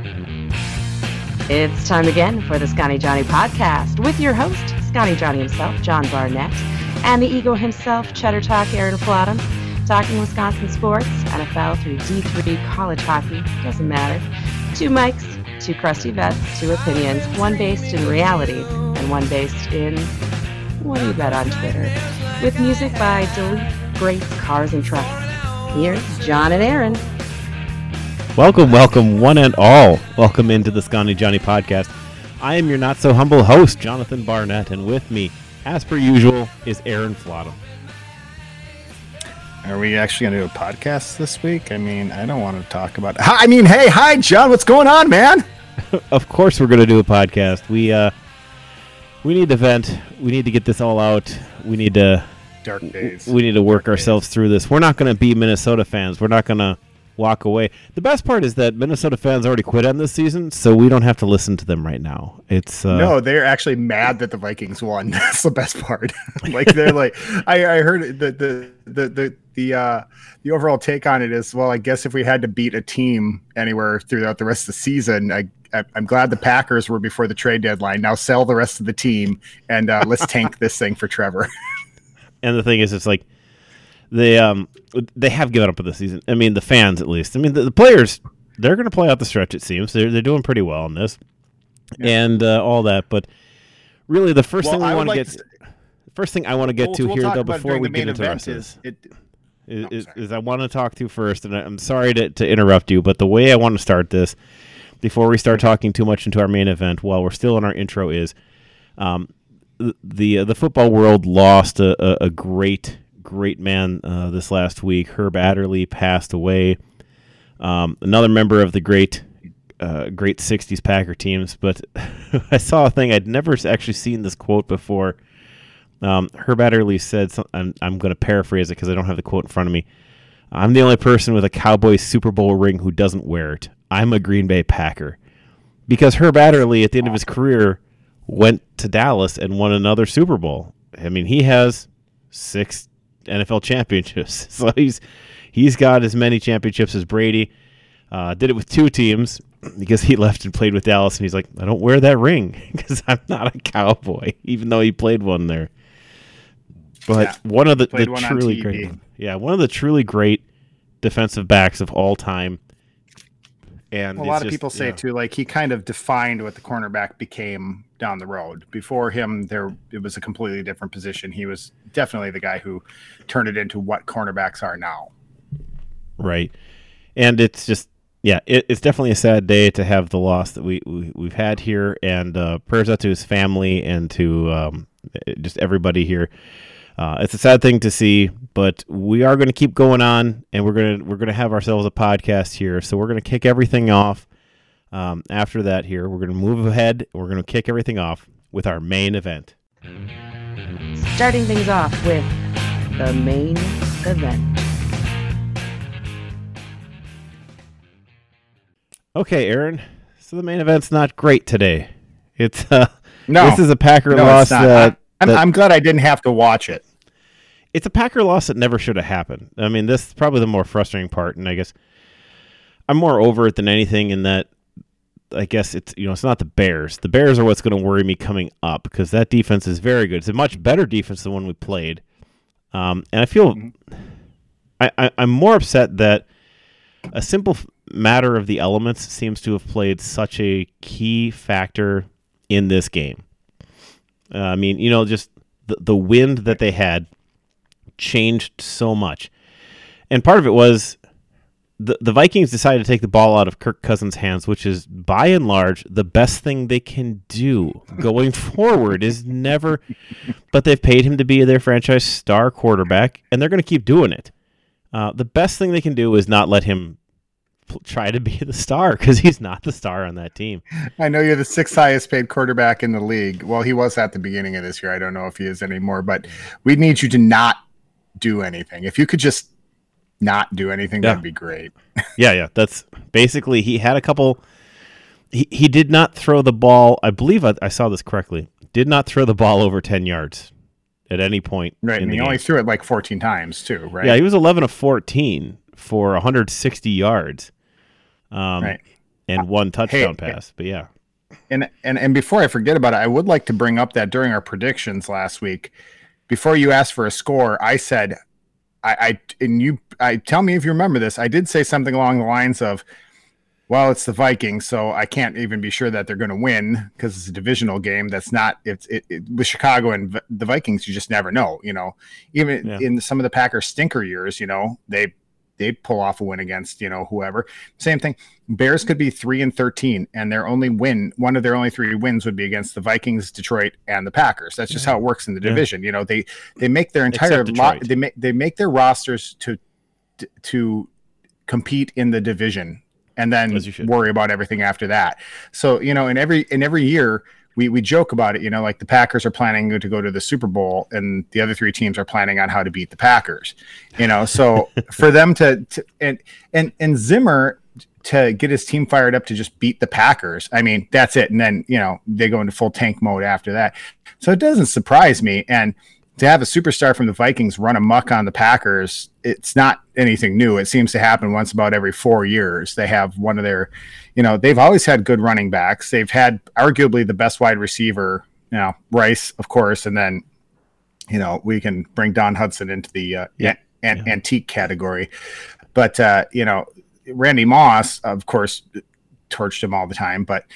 It's time again for the Scotty Johnny podcast with your host, Scotty Johnny himself, John Barnett, and the ego himself, Cheddar Talk, Aaron Flottam, talking Wisconsin sports, NFL through D3, college hockey, doesn't matter. Two mics, two crusty vets, two opinions, one based in reality and one based in, what do you bet on Twitter? With music by Delete, Greats, Cars, and Trucks. Here's John and Aaron. Welcome, one and all. Welcome into the Scotty Johnny podcast. I am your not-so-humble host, Jonathan Barnett, and with me, as per usual, is Aaron Flottam. Are we actually going to do a podcast this week? I mean, I don't want to talk about it. Hi, John. What's going on, man? Of course we're going to do a podcast. We need to vent. We need to get this all out. We need to work ourselves through this. We're not going to be Minnesota fans. We're not going to walk away. The best part is that Minnesota fans already quit on this season, so we don't have to listen to them right now. It's no, they're actually mad that the Vikings won. That's the best part. Like they're like, I heard the overall take on it is, well, I guess if we had to beat a team anywhere throughout the rest of the season, I'm glad the Packers were before the trade deadline. Now sell the rest of the team and let's tank this thing for Trevor. And the thing is, it's like they have given up on the season. I mean, the fans at least. I mean, the players, they're going to play out the stretch. It seems they're doing pretty well on this, and all that. But really, the first thing I want to get to here, though, before we get into the rest of this, is I want to talk to first, and I'm sorry to interrupt you, but the way I want to start this before we start talking too much into our main event, while we're still in our intro, is the football world lost a great man this last week. Herb Adderley passed away. Another member of the great 60s Packer teams. But I saw a thing. I'd never actually seen this quote before. Herb Adderley said, I'm going to paraphrase it because I don't have the quote in front of me. I'm the only person with a Cowboys Super Bowl ring who doesn't wear it. I'm a Green Bay Packer. Because Herb Adderley, at the end of his career, went to Dallas and won another Super Bowl. I mean, he has 6 NFL championships. So he's got as many championships as Brady. Did it with 2 teams because he left and played with Dallas, and he's like, I don't wear that ring because I'm not a Cowboy, even though he played one there. But one of the truly great, one of the truly great defensive backs of all time. And a lot of people say too, like he kind of defined what the cornerback became down the road. Before him, it was a completely different position. He was definitely the guy who turned it into what cornerbacks are now. Right, and it's just it's definitely a sad day to have the loss that we've had here. And prayers out to his family and to just everybody here. It's a sad thing to see, but we are going to keep going on, and we're going to have ourselves a podcast here. So we're going to kick everything off. After that, here we're going to move ahead. We're going to kick everything off with our main event. Starting things off with the main event. Okay, Aaron. So the main event's not great today. It's no. This is a Packer loss. I'm glad I didn't have to watch it. It's a Packer loss that never should have happened. I mean, this is probably the more frustrating part, and I guess I'm more over it than anything in that I guess it's not the Bears. The Bears are what's going to worry me coming up because that defense is very good. It's a much better defense than one we played. And I feel I'm more upset that a simple matter of the elements seems to have played such a key factor in this game. I mean, just the wind that they had changed so much. And part of it was the Vikings decided to take the ball out of Kirk Cousins' hands, which is, by and large, the best thing they can do going forward is never. But they've paid him to be their franchise star quarterback, and they're going to keep doing it. The best thing they can do is not let him try to be the star because he's not the star on that team. I know you're the 6th highest paid quarterback in the league. Well, he was at the beginning of this year. I don't know if he is anymore, but we need you to not do anything. If you could just not do anything, that'd be great. Yeah. That's basically, he had a couple. He did not throw the ball. I believe I saw this correctly. Did not throw the ball over 10 yards at any point. Right. And he only threw it like 14 times too, right? Yeah. He was 11 of 14 for 160 yards. Right. And one touchdown pass. But yeah. And before I forget about it, I would like to bring up that during our predictions last week, before you asked for a score, I said, I tell me if you remember this. I did say something along the lines of, well, it's the Vikings, so I can't even be sure that they're going to win because it's a divisional game. That's not with Chicago and the Vikings. You just never know. Even in some of the Packers stinker years, they pull off a win against whoever. Same thing. Bears could be 3-13, and one of their only 3 wins would be against the Vikings, Detroit, and the Packers. That's just how it works in the division. They make their entire they make their rosters to compete in the division, and then worry about everything after that. So in every year. We joke about it, like the Packers are planning to go to the Super Bowl and the other 3 teams are planning on how to beat the Packers, so for them to and Zimmer to get his team fired up to just beat the Packers. I mean, that's it. And then, they go into full tank mode after that. So it doesn't surprise me. And to have a superstar from the Vikings run amok on the Packers, it's not anything new. It seems to happen once about every 4 years. They have one of their, they've always had good running backs. They've had arguably the best wide receiver, Rice, of course. And then, we can bring Don Hudson into the antique category. But, Randy Moss, of course, torched him all the time. But,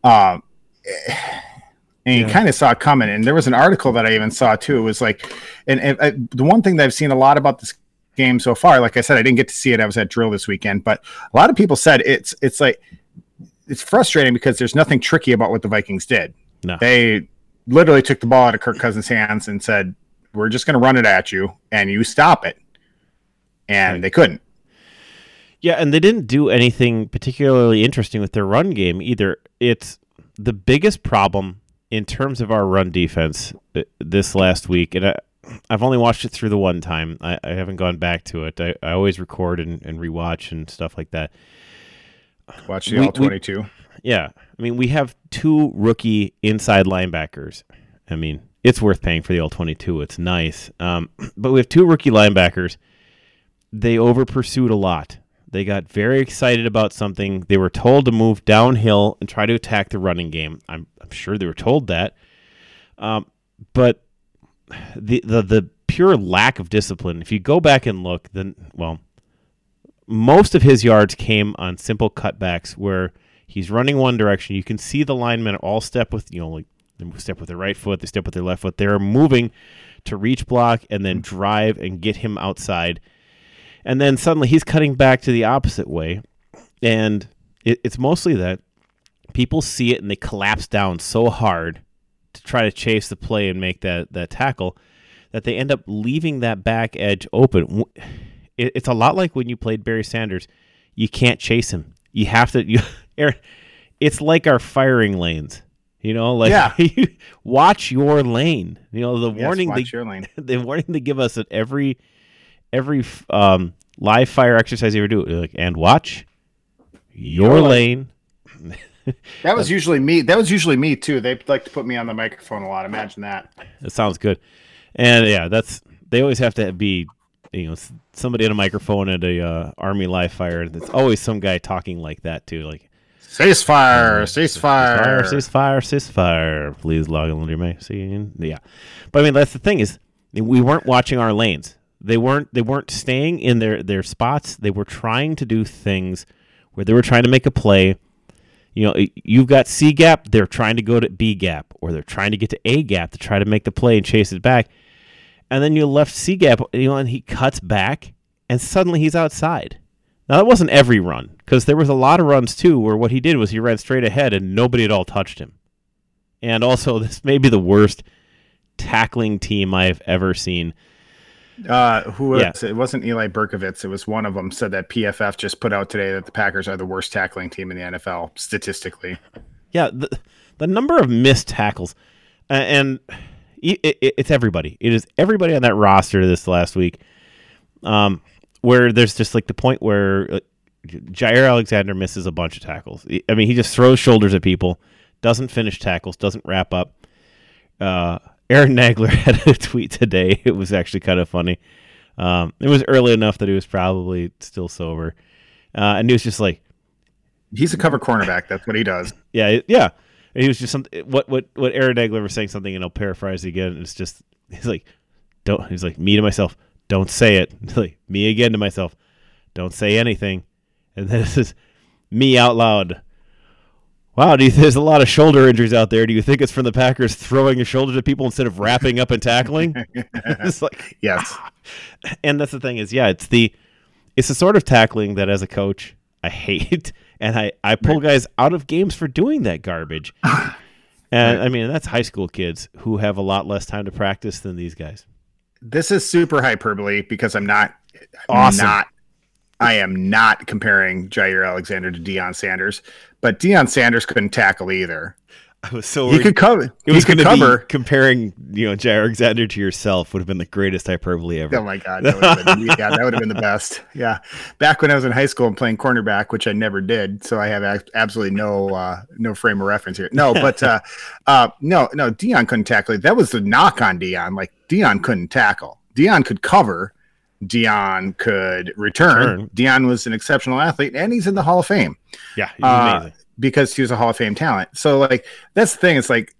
and you kind of saw it coming. And there was an article that I even saw too. It was like, and the one thing that I've seen a lot about this game so far, like I said, I didn't get to see it. I was at drill this weekend, but a lot of people said it's like, it's frustrating because there's nothing tricky about what the Vikings did. No. They literally took the ball out of Kirk Cousins' hands and said, we're just going to run it at you and you stop it. And they couldn't. Yeah. And they didn't do anything particularly interesting with their run game either. It's the biggest problem in terms of our run defense this last week, and I've only watched it through the one time. I haven't gone back to it. I always record and rewatch and stuff like that. Watch the All-22. Yeah. I mean, we have 2 rookie inside linebackers. I mean, it's worth paying for the All-22. It's nice. But we have 2 rookie linebackers. They over-pursued a lot. They got very excited about something. They were told to move downhill and try to attack the running game. I'm sure they were told that. But the pure lack of discipline, if you go back and look, then, most of his yards came on simple cutbacks where he's running one direction. You can see the linemen all step with, they step with their right foot, they step with their left foot. They're moving to reach block and then drive and get him outside. And then suddenly he's cutting back to the opposite way. And it's mostly that people see it and they collapse down so hard to try to chase the play and make that tackle that they end up leaving that back edge open. It's a lot like when you played Barry Sanders. You can't chase him. You have to. Aaron, it's like our firing lanes. Watch your lane. The warning. Watch your lane. The warning they give us at every live fire exercise you ever do, like, and watch your lane. That was usually me. That was usually me too. They like to put me on the microphone a lot. Imagine that. That sounds good. And yeah, they always have to be, somebody on a microphone at a Army live fire. There's always some guy talking like that too, like ceasefire. Please log on your mic. Yeah, but I mean that's the thing is we weren't watching our lanes. They weren't staying in their spots. They were trying to do things where they were trying to make a play. You've got C gap, they're trying to go to B gap, or they're trying to get to A gap to try to make the play and chase it back. And then you left C gap, and he cuts back, and suddenly he's outside. Now, that wasn't every run, because there was a lot of runs, too, where what he did was he ran straight ahead, and nobody at all touched him. And also, this may be the worst tackling team I've ever seen. It wasn't Eli Berkovitz. It was one of them said that PFF just put out today that the Packers are the worst tackling team in the NFL statistically. Yeah, the number of missed tackles, and it's everybody. It is everybody on that roster this last week, where there's just like the point where Jair Alexander misses a bunch of tackles. I mean, he just throws shoulders at people, doesn't finish tackles, doesn't wrap up. Aaron Nagler had a tweet today. It was actually kind of funny. It was early enough that he was probably still sober. And he was just like, He's a cover cornerback. That's what he does. Yeah, yeah. And he was just something. What Aaron Egler was saying something, and I'll paraphrase again. It's just he's like, don't. He's like, me to myself, don't say it. Like me again to myself, don't say anything. And then this is me out loud. Wow, there's a lot of shoulder injuries out there. Do you think it's from the Packers throwing your shoulders at people instead of wrapping up and tackling? It's like, yes. And that's the thing is, yeah, it's the sort of tackling that as a coach I hate, and I pull guys out of games for doing that garbage. And I mean, that's high school kids who have a lot less time to practice than these guys. This is super hyperbole because I'm not awesome. I am not comparing Jair Alexander to Deion Sanders, but Deion Sanders couldn't tackle either. I was so he could cover. It was going to be comparing, Jair Alexander to yourself would have been the greatest hyperbole ever. Oh my God, that would have been the best. Yeah, back when I was in high school and playing cornerback, which I never did, so I have absolutely no frame of reference here. No, but no, Deion couldn't tackle. That was the knock on Deion. Like Deion couldn't tackle. Deion could cover. Deion could return. Deion was an exceptional athlete, and he's in the Hall of Fame. Yeah, he's amazing. Because he was a Hall of Fame talent. So, like, that's the thing. It's like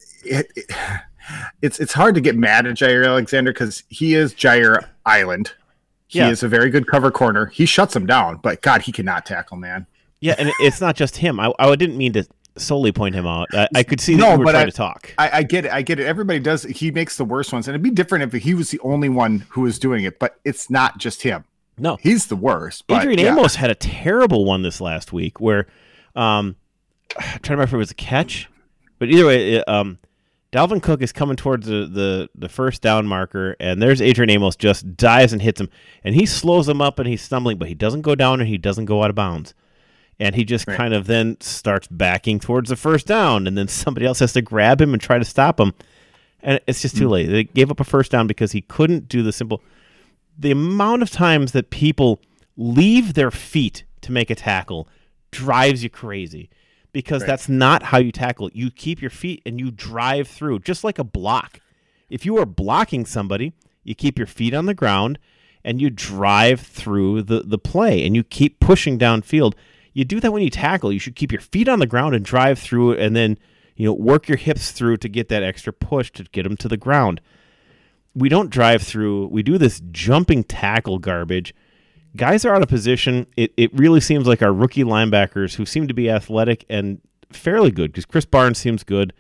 it's hard to get mad at Jair Alexander because he is Jair Island. He is a very good cover corner. He shuts him down, but God, he cannot tackle, man. Yeah, and it's not just him. I didn't mean to solely point him out. I could see that you were trying to talk. I get it. Everybody does. He makes the worst ones, and it'd be different if he was the only one who was doing it. But it's not just him. No, he's the worst. But, Adrian Amos had a terrible one this last week where, I'm trying to remember if it was a catch, but either way, Dalvin Cook is coming towards the first down marker, and there's Adrian Amos just dives and hits him, and he slows him up and he's stumbling, but he doesn't go down and he doesn't go out of bounds. And he just kind of then starts backing towards the first down, and then somebody else has to grab him and try to stop him. And it's just too late. They gave up a first down because he couldn't do the simple. The amount of times that people leave their feet to make a tackle drives you crazy because that's not how you tackle. You keep your feet and you drive through, just like a block. If you are blocking somebody, you keep your feet on the ground and you drive through the play and you keep pushing downfield. You do that when you tackle. You should keep your feet on the ground and drive through it and then, work your hips through to get that extra push to get them to the ground. We don't drive through. We do this jumping tackle garbage. Guys are out of position. It really seems like our rookie linebackers who seem to be athletic and fairly good because Chris Barnes seems good.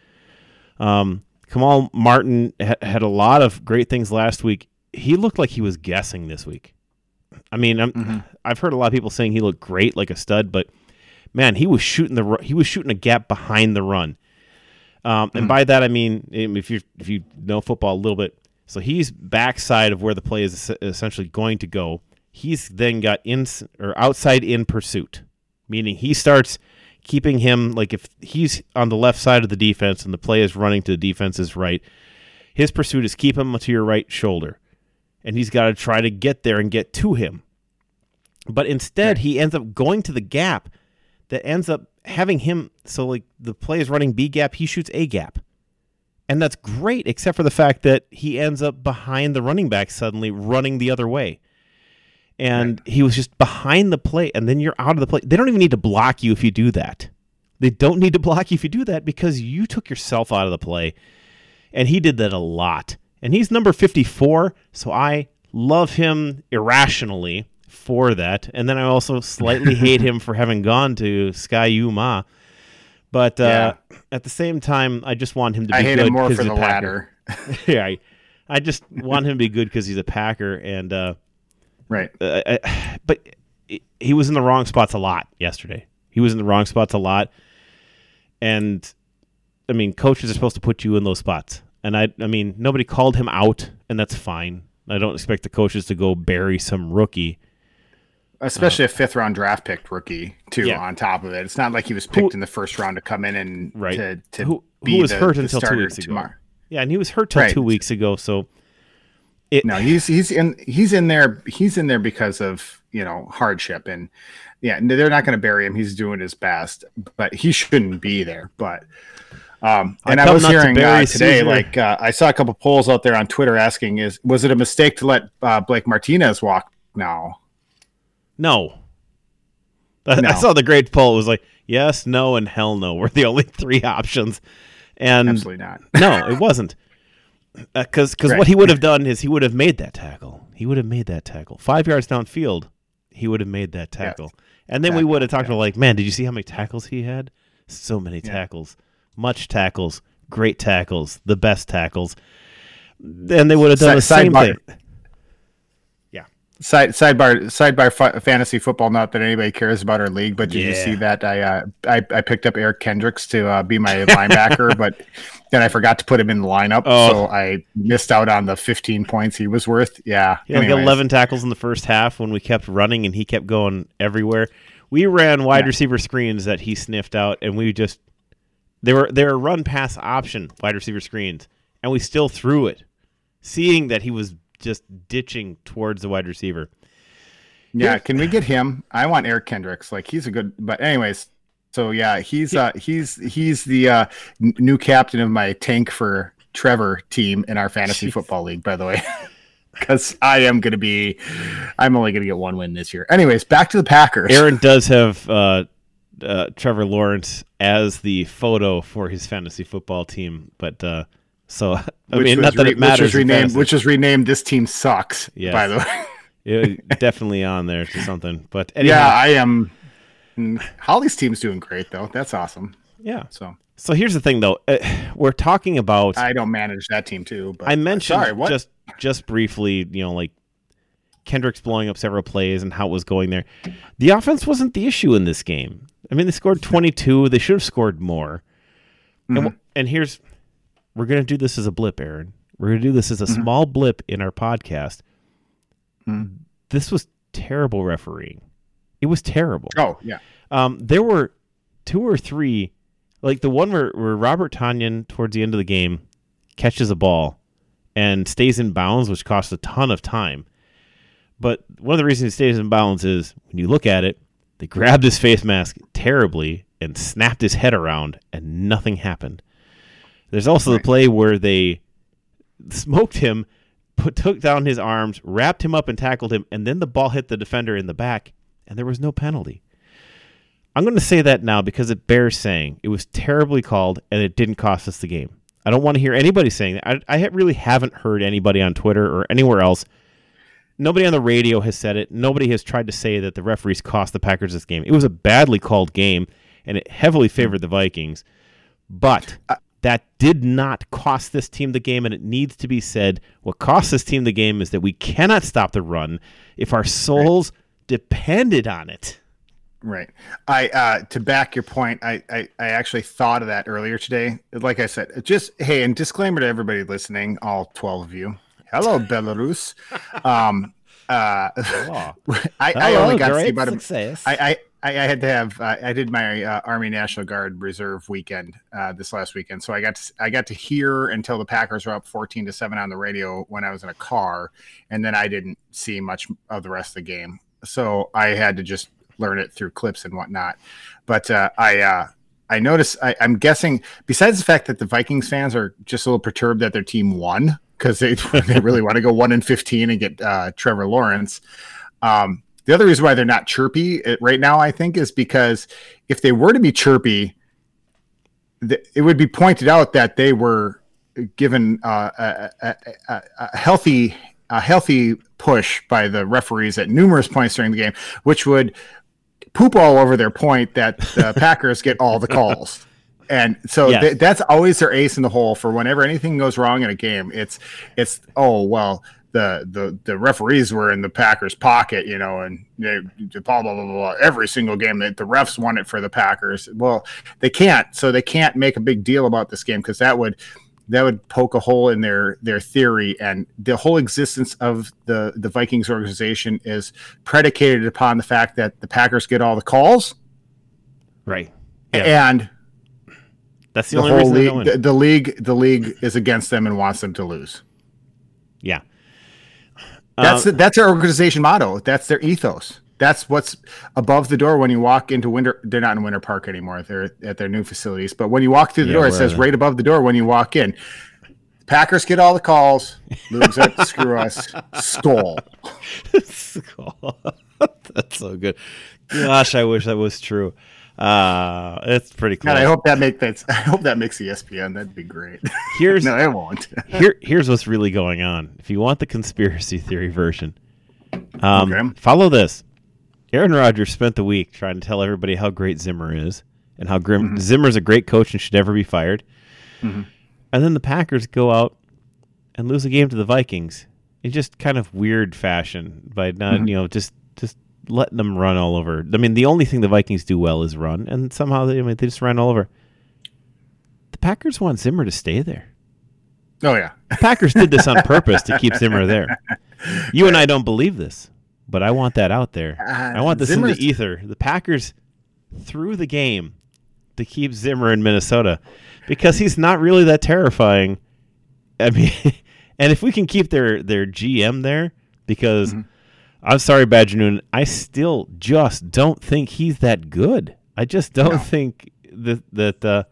Kamal Martin had a lot of great things last week. He looked like he was guessing this week. I mean, I've heard a lot of people saying he looked great, like a stud, but man, he was shooting a gap behind the run. And by that I mean, if you know football a little bit, so he's backside of where the play is essentially going to go. He's then got outside in pursuit, meaning he starts keeping him, like if he's on the left side of the defense and the play is running to the defense's right, his pursuit is keep him to your right shoulder. And he's got to try to get there and get to him. But instead, he ends up going to the gap that ends up having him, so like the play is running B gap, he shoots A gap. And that's great, except for the fact that he ends up behind the running back suddenly running the other way. And he was just behind the play, and then you're out of the play. They don't even need to block you if you do that. They don't need to block you if you do that because you took yourself out of the play. And he did that a lot. And he's number 54, so I love him irrationally for that. And then I also slightly hate him for having gone to Sky U-Ma. But at the same time, I just want him to be good. I hate him more for the latter. Yeah, I just want him to be good because he's a Packer. And but he was in the wrong spots a lot yesterday. He was in the wrong spots a lot. And, I mean, coaches are supposed to put you in those spots. And I mean, nobody called him out, and that's fine. I don't expect the coaches to go bury some rookie. Especially a fifth-round draft picked rookie, too, on top of it. It's not like he was picked in the first round to come in and to be who was hurt until 2 weeks ago. Tomorrow. Yeah, and he was hurt till 2 weeks ago, so... he's in there because of, hardship. And, they're not going to bury him. He's doing his best. But he shouldn't be there. But... and I was hearing today, I saw a couple polls out there on Twitter asking, was it a mistake to let Blake Martinez walk now? No. I saw the great poll. It was like, Yes, no, and hell no were the only three options. And Absolutely not. No, it wasn't. Because Right. what he would have done is he would have made that tackle. 5 yards downfield, he would have made that tackle. Yes. And then we would have talked Yeah. about, like, man, did you see how many tackles he had? So many tackles. Much tackles. Great tackles. The best tackles. Then they would have done the same thing. Yeah. Sidebar fantasy football. Not that anybody cares about our league, but did you see that I picked up Eric Kendricks to be my linebacker, but then I forgot to put him in the lineup, so I missed out on the 15 points he was worth. Yeah, he only got 11 tackles in the first half when we kept running and he kept going everywhere. We ran wide receiver screens that he sniffed out, and we just they were run pass option wide receiver screens, and we still threw it, seeing that he was just ditching towards the wide receiver. Yeah, can we get him? I want Eric Kendricks. Like, he's a good. But anyways, so yeah, he's the new captain of my tank for Trevor team in our fantasy football league, by the way. Because I'm only going to get one win this year. Anyways, back to the Packers. Aaron does have Trevor Lawrence as the photo for his fantasy football team, but so I mean, not that it matters. Which was renamed "This Team Sucks." Yes. By the way, definitely on there to something. But anyhow, yeah, I am. Holly's team's doing great though. That's awesome. Yeah. So here's the thing, though. We're talking about. I don't manage that team too. But I mentioned sorry, what? just briefly, like Kendricks blowing up several plays and how it was going there. The offense wasn't the issue in this game. I mean, they scored 22. They should have scored more. Mm-hmm. And we're going to do this as a blip, Aaron. We're going to do this as a small blip in our podcast. Mm-hmm. This was terrible refereeing. It was terrible. Oh, yeah. There were 2 or 3, like the one where Robert Tonyan towards the end of the game catches a ball and stays in bounds, which costs a ton of time. But one of the reasons he stays in bounds is when you look at it, they grabbed his face mask terribly and snapped his head around, and nothing happened. There's also the play where they smoked him, took down his arms, wrapped him up and tackled him, and then the ball hit the defender in the back, and there was no penalty. I'm going to say that now because it bears saying. It was terribly called, and it didn't cost us the game. I don't want to hear anybody saying that. I really haven't heard anybody on Twitter or anywhere else. Nobody on the radio has said it. Nobody has tried to say that the referees cost the Packers this game. It was a badly called game, and it heavily favored the Vikings. But that did not cost this team the game, and it needs to be said. What cost this team the game is that we cannot stop the run if our souls depended on it. Right. I to back your point, I actually thought of that earlier today. Like I said, and disclaimer to everybody listening, all 12 of you. Hello, Belarus. I only got to see about success. I had to have I did my Army National Guard Reserve weekend this last weekend, so I got to hear until the Packers were up 14-7 on the radio when I was in a car, and then I didn't see much of the rest of the game, so I had to just learn it through clips and whatnot. But I noticed. I'm guessing, besides the fact that the Vikings fans are just a little perturbed that their team won because they really want to go 1-15 and get Trevor Lawrence. The other reason why they're not chirpy right now, I think, is because if they were to be chirpy, it would be pointed out that they were given a healthy push by the referees at numerous points during the game, which would poop all over their point that the Packers get all the calls. And so that's always their ace in the hole for whenever anything goes wrong in a game. It's the referees were in the Packers' pocket, and they blah, blah, blah, blah. Every single game that the refs won it for the Packers. Well, they can't. So they can't make a big deal about this game because that would poke a hole in their theory. And the whole existence of the Vikings organization is predicated upon the fact that the Packers get all the calls. Right. Yeah. And that's the only reason league, the league is against them and wants them to lose. Yeah. That's their organization motto. That's their ethos. That's what's above the door when you walk into Winter. They're not in Winter Park anymore. They're at their new facilities. But when you walk through the door, it says right above the door when you walk in, Packers get all the calls. Lose it, screw us. Skull. Skull. That's so good. Gosh, I wish that was true. It's pretty close. God, I hope that makes ESPN. That'd be great. No, it won't. Here's what's really going on. If you want the conspiracy theory version, Okay. follow this. Aaron Rodgers spent the week trying to tell everybody how great Zimmer is and how Zimmer's a great coach and should never be fired. Mm-hmm. And then the Packers go out and lose a game to the Vikings in just kind of weird fashion by not, just letting them run all over. I mean, the only thing the Vikings do well is run, and somehow they just ran all over. The Packers want Zimmer to stay there. Oh, yeah. The Packers did this on purpose to keep Zimmer there. You and I don't believe this, but I want that out there. I want this in the ether. The Packers threw the game to keep Zimmer in Minnesota because he's not really that terrifying. I mean, and if we can keep their GM there, because I'm sorry, Badger Noon, I still just don't think he's that good. I just don't think that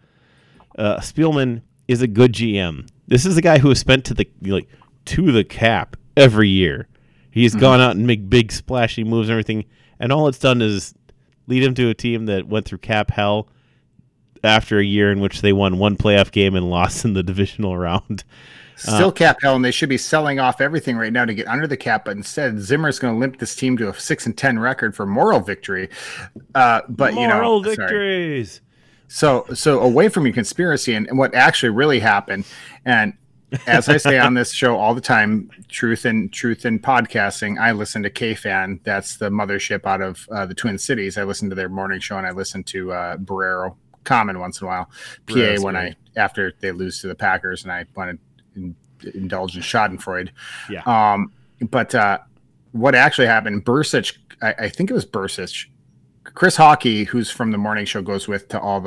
Spielman is a good GM. This is a guy who has spent to the cap every year. He's gone out and made big splashy moves and everything, and all it's done is lead him to a team that went through cap hell after a year in which they won one playoff game and lost in the divisional round. Still cap hell, and they should be selling off everything right now to get under the cap. But instead, Zimmer's going to limp this team to a 6-10 record for moral victory. But moral victories. So away from your conspiracy and what actually really happened, and as I say on this show all the time, truth in podcasting, I listen to KFan. That's the mothership out of the Twin Cities. I listen to their morning show, and I listen to Barrero Common once in a while. PA after they lose to the Packers, and I want to indulge in Schadenfreude. Yeah. But what actually happened, Bursich, I think it was Bursich, Chris Hockey, who's from the morning show, goes to all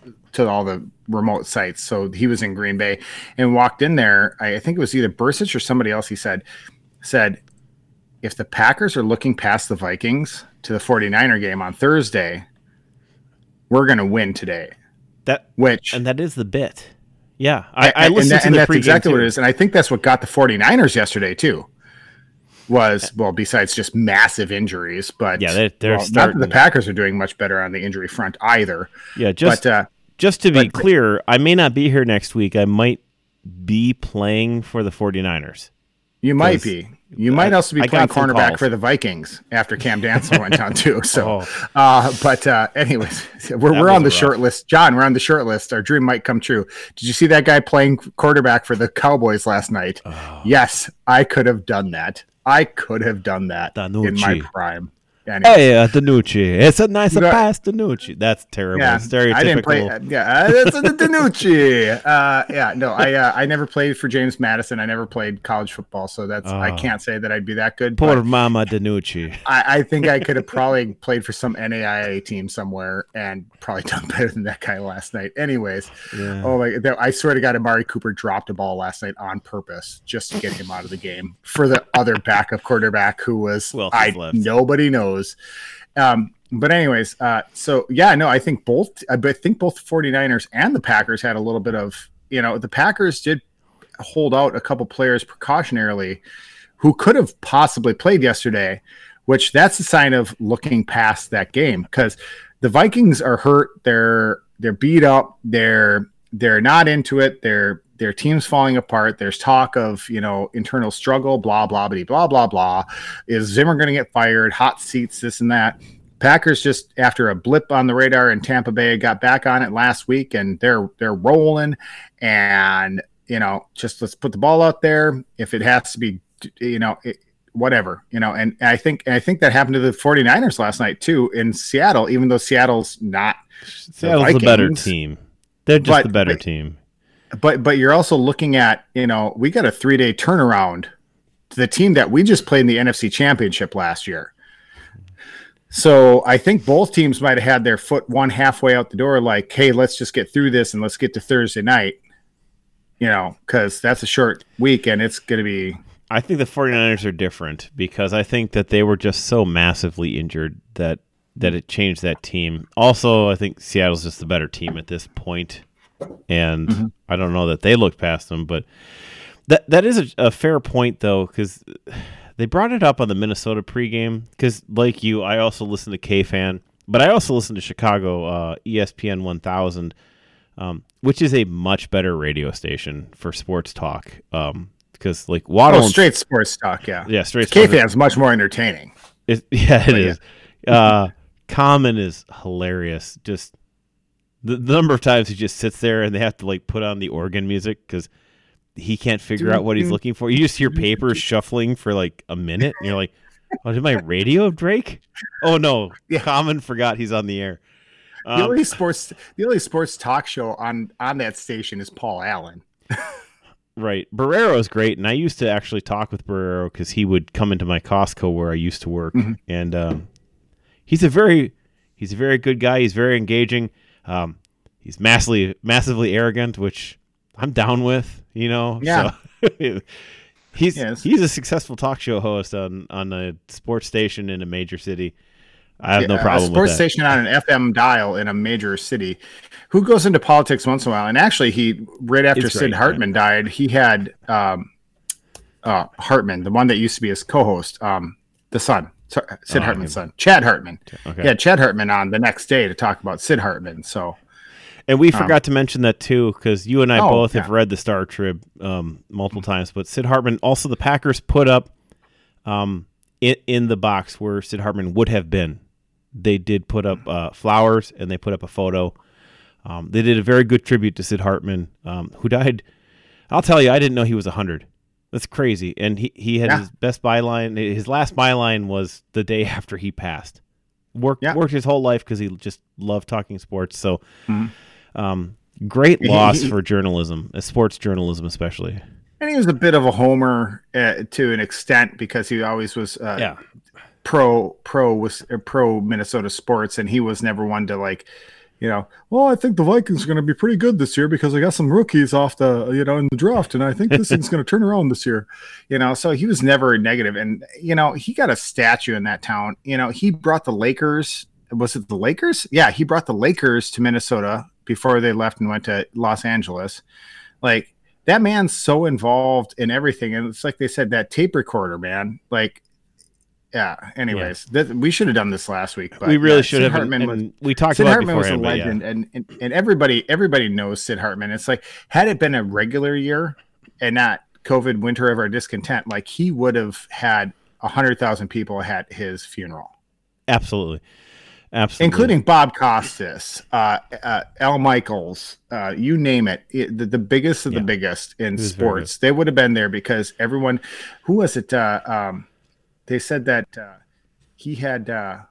the remote sites. So he was in Green Bay and walked in there. I think it was either Bursich or somebody else. He said, if the Packers are looking past the Vikings to the 49er game on Thursday, we're going to win today. And that is the bit. Yeah, I listened to and the that's exactly too. what it is. And I think that's what got the 49ers yesterday too. Besides just massive injuries, but they're not that the Packers are doing much better on the injury front either. Yeah, just to be clear, I may not be here next week. I might be playing for the 49ers. You might be. You might also be playing cornerback for the Vikings after Cam Dantzler went down too. So, anyways, we're on the short list. John, we're on the short list. Our dream might come true. Did you see that guy playing quarterback for the Cowboys last night? Oh. Yes, I could have done that. Danucci. In my prime. Anyway. Hey, Danucci. It's a nice pass, Danucci. That's terrible. Yeah, stereotypical. I didn't play. That's a Danucci. I never played for James Madison. I never played college football, so I can't say that I'd be that good. Poor Mama Danucci. I think I could have probably played for some NAIA team somewhere and probably done better than that guy last night. Anyways, I swear to God, Amari Cooper dropped a ball last night on purpose just to get him out of the game for the other backup quarterback who was nobody knows. But anyways, I think both 49ers and the Packers had a little bit of, the Packers did hold out a couple players precautionarily who could have possibly played yesterday, which that's a sign of looking past that game because the Vikings are hurt. They're beat up. They're not into it. Their team's falling apart. There's talk of, internal struggle, blah, blah, blah, blah, blah, blah. Is Zimmer going to get fired? Hot seats, this and that. Packers just, after a blip on the radar in Tampa Bay, got back on it last week, and they're rolling. And, just let's put the ball out there. If it has to be, whatever, and I think that happened to the 49ers last night, too, in Seattle, even though Seattle's not. Seattle's the better team. They're just the better team. But you're also looking at, we got a 3-day turnaround to the team that we just played in the NFC Championship last year. So I think both teams might have had their foot one halfway out the door, like, hey, let's just get through this and let's get to Thursday night, because that's a short week and it's going to be. I think the 49ers are different because I think that they were just so massively injured that it changed that team. Also, I think Seattle's just the better team at this point. And I don't know that they looked past them, but that is a fair point, though, because they brought it up on the Minnesota pregame. Because, like you, I also listen to KFan. But I also listen to Chicago ESPN 1000, which is a much better radio station for sports talk. Because like Waddle, straight sports talk, yeah, straight. K-Fan's much more entertaining. It is. Common is hilarious. Just the number of times he just sits there and they have to like put on the organ music because he can't figure out what he's looking for. You just hear papers shuffling for like a minute, and you're like, "Oh, did my radio break? Oh no, Common forgot he's on the air." The only sports talk show on that station is Paul Allen. Right. Barrero is great, and I used to actually talk with Barrero because he would come into my Costco where I used to work, and he's a very good guy. He's very engaging. He's massively arrogant, which I'm down with. Yeah. So he's a successful talk show host on a sports station in a major city. I have no problem with that. A sports station on an FM dial in a major city. Who goes into politics once in a while? And actually, right after Sid Hartman died, he had Hartman, the one that used to be his co-host, the son, Sid Hartman's son, Chad Hartman. Okay. He had Chad Hartman on the next day to talk about Sid Hartman. So, and we forgot to mention that too, because you and I both have read the Star Trib multiple times. But Sid Hartman, also the Packers put up in the box where Sid Hartman would have been. They did put up flowers, and they put up a photo. They did a very good tribute to Sid Hartman, who died. I'll tell you, I didn't know he was 100. That's crazy. And he had his best byline. His last byline was the day after he passed. Worked his whole life because he just loved talking sports. So great loss for journalism, sports journalism especially. And he was a bit of a homer to an extent because he always was pro Minnesota sports, and he was never one to like, well, I think the Vikings are going to be pretty good this year because I got some rookies off the, in the draft, and I think this thing's going to turn around this year, so he was never negative. And, he got a statue in that town. He brought the Lakers. Was it the Lakers? Yeah. He brought the Lakers to Minnesota before they left and went to Los Angeles. Like, that man's so involved in everything. And it's like they said, that tape recorder, man, like, yeah. Anyways, we should have done this last week. But we really should have. We talked Sid about Hartman was a legend, and everybody knows Sid Hartman. It's like, had it been a regular year and not COVID winter of our discontent, like he would have had 100,000 people at his funeral. Absolutely, including Bob Costas, Al Michaels, you name it. The biggest of the biggest in sports. They would have been there because everyone. Who was it? They said that he had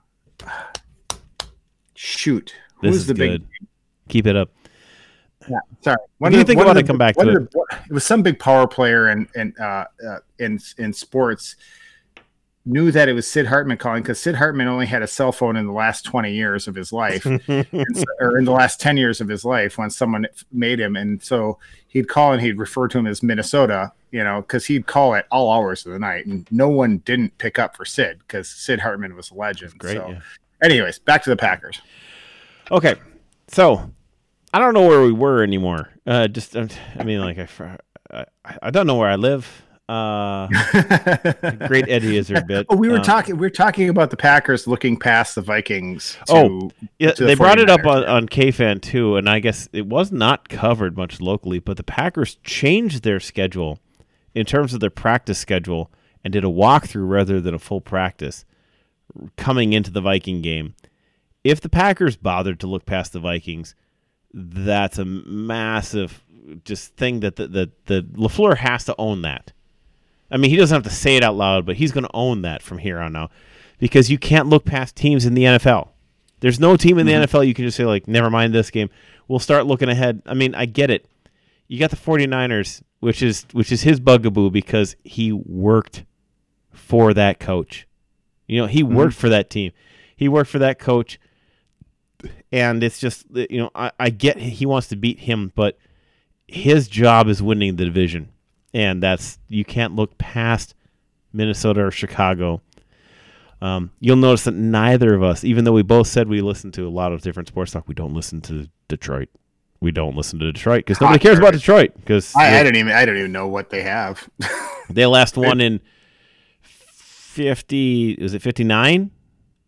shoot. This is the good. Big? Keep it up. Yeah, sorry. What do you think about it? Come back to it. It was some big power player in sports. Knew that it was Sid Hartman calling because Sid Hartman only had a cell phone in the last 20 years of his life, or in the last 10 years of his life when someone made him. And so he'd call and he'd refer to him as Minnesota, because he'd call at all hours of the night, and no one didn't pick up for Sid because Sid Hartman was a legend. Great. So, anyways, back to the Packers. Okay. So I don't know where we were anymore. I don't know where I live. Great Eddie Izzard bit. We were talking about the Packers looking past the Vikings. They brought it up on KFan too, and I guess it was not covered much locally, but the Packers changed their schedule in terms of their practice schedule and did a walkthrough rather than a full practice coming into the Viking game. If the Packers bothered to look past the Vikings, that's a massive just thing that the LaFleur has to own that. I mean, he doesn't have to say it out loud, but he's going to own that from here on out because you can't look past teams in the NFL. There's no team in the NFL you can just say, like, never mind this game. We'll start looking ahead. I mean, I get it. You got the 49ers, which is his bugaboo because he worked for that coach. He worked for that team. He worked for that coach. And it's just, I get he wants to beat him, but his job is winning the division. And you can't look past Minnesota or Chicago. You'll notice that neither of us, even though we both said we listen to a lot of different sports talk, we don't listen to Detroit. We don't listen to Detroit because nobody cares about Detroit. Because I don't even know what they have. They last won in 50. Was it 59?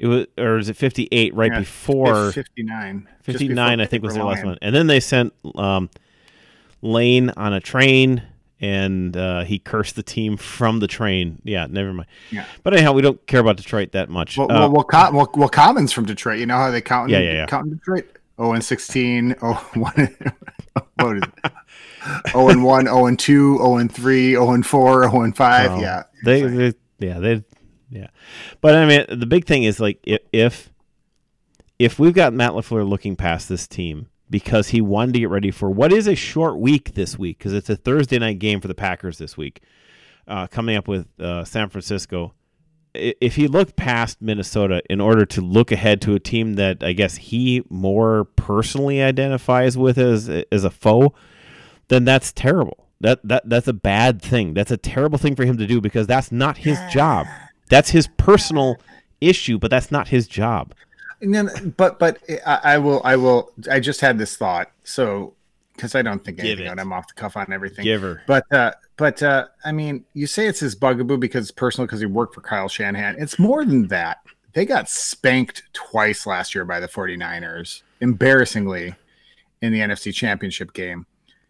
It was, or is it 58 right before 59? 59, I think was their last one. And then they sent Lane on a train, and he cursed the team from the train. Yeah, never mind. Yeah. But anyhow, we don't care about Detroit that much. Well, Common's from Detroit. You know how they count count in Detroit? 0-16, what is it? 0-1, 0-2, 0-3, 0-4, 0-5. Yeah. But I mean, the big thing is like if we've got Matt LaFleur looking past this team because he wanted to get ready for what is a short week this week, because it's a Thursday night game for the Packers this week, coming up with San Francisco. If he looked past Minnesota in order to look ahead to a team that I guess he more personally identifies with as a foe, then that's terrible. That's a bad thing. That's a terrible thing for him to do, because that's not his job. That's his personal issue, but that's not his job. And then, but I will. I just had this thought. So, because I don't think anything out, I'm off the cuff on everything. Give her. But I mean, you say it's his bugaboo because it's personal, because he worked for Kyle Shanahan. It's more than that. They got spanked twice last year by the 49ers, embarrassingly, in the NFC Championship game.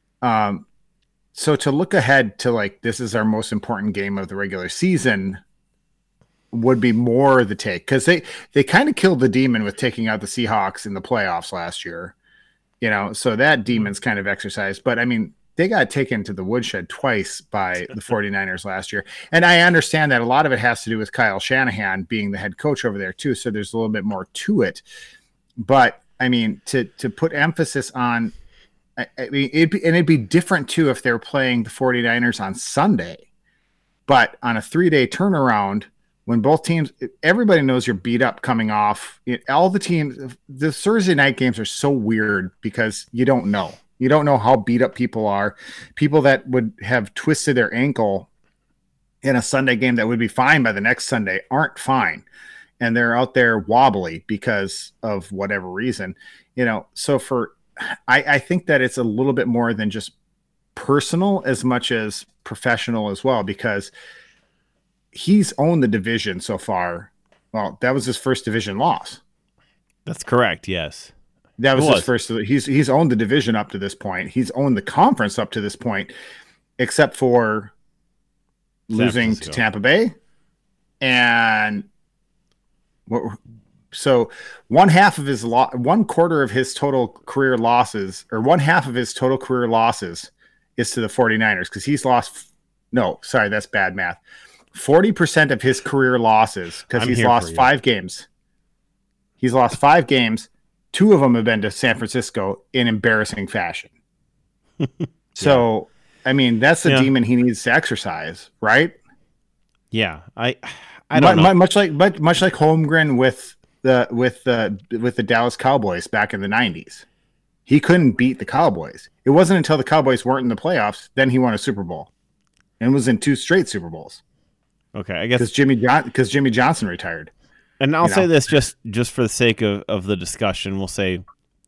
So to look ahead to like, this is our most important game of the regular season would be more the take, because they kind of killed the demon with taking out the Seahawks in the playoffs last year, so that demon's kind of exercised. But I mean, they got taken to the woodshed twice by the 49ers last year. And I understand that a lot of it has to do with Kyle Shanahan being the head coach over there too. So there's a little bit more to it. But I mean, to put emphasis on, I mean, it'd be different too if they're playing the 49ers on Sunday, but on a 3-day turnaround, when both teams, everybody knows you're beat up coming off. All the teams, the Thursday night games are so weird because you don't know. You don't know how beat up people are. People that would have twisted their ankle in a Sunday game that would be fine by the next Sunday aren't fine. And they're out there wobbly because of whatever reason. So I think that it's a little bit more than just personal as much as professional as well, because he's owned the division so far. Well, that was his first division loss. That's correct. Yes. That was his first. He's owned the division up to this point. He's owned the conference up to this point, except for losing to Tampa Bay. And so one quarter of his total career losses, or one half of his total career losses, is to the 49ers, because he's lost. No, sorry, that's bad math. 40% of his career losses, because he's lost 5 games. He's lost 5 games. 2 of them have been to San Francisco in embarrassing fashion. So, I mean, that's the demon he needs to exercise, right? Yeah, I don't know. Much like Holmgren with the Dallas Cowboys back in the 90s. He couldn't beat the Cowboys. It wasn't until the Cowboys weren't in the playoffs, then he won a Super Bowl, and was in 2 straight Super Bowls. Okay, I guess because Jimmy Johnson retired. And I'll say this just for the sake of the discussion, we'll say,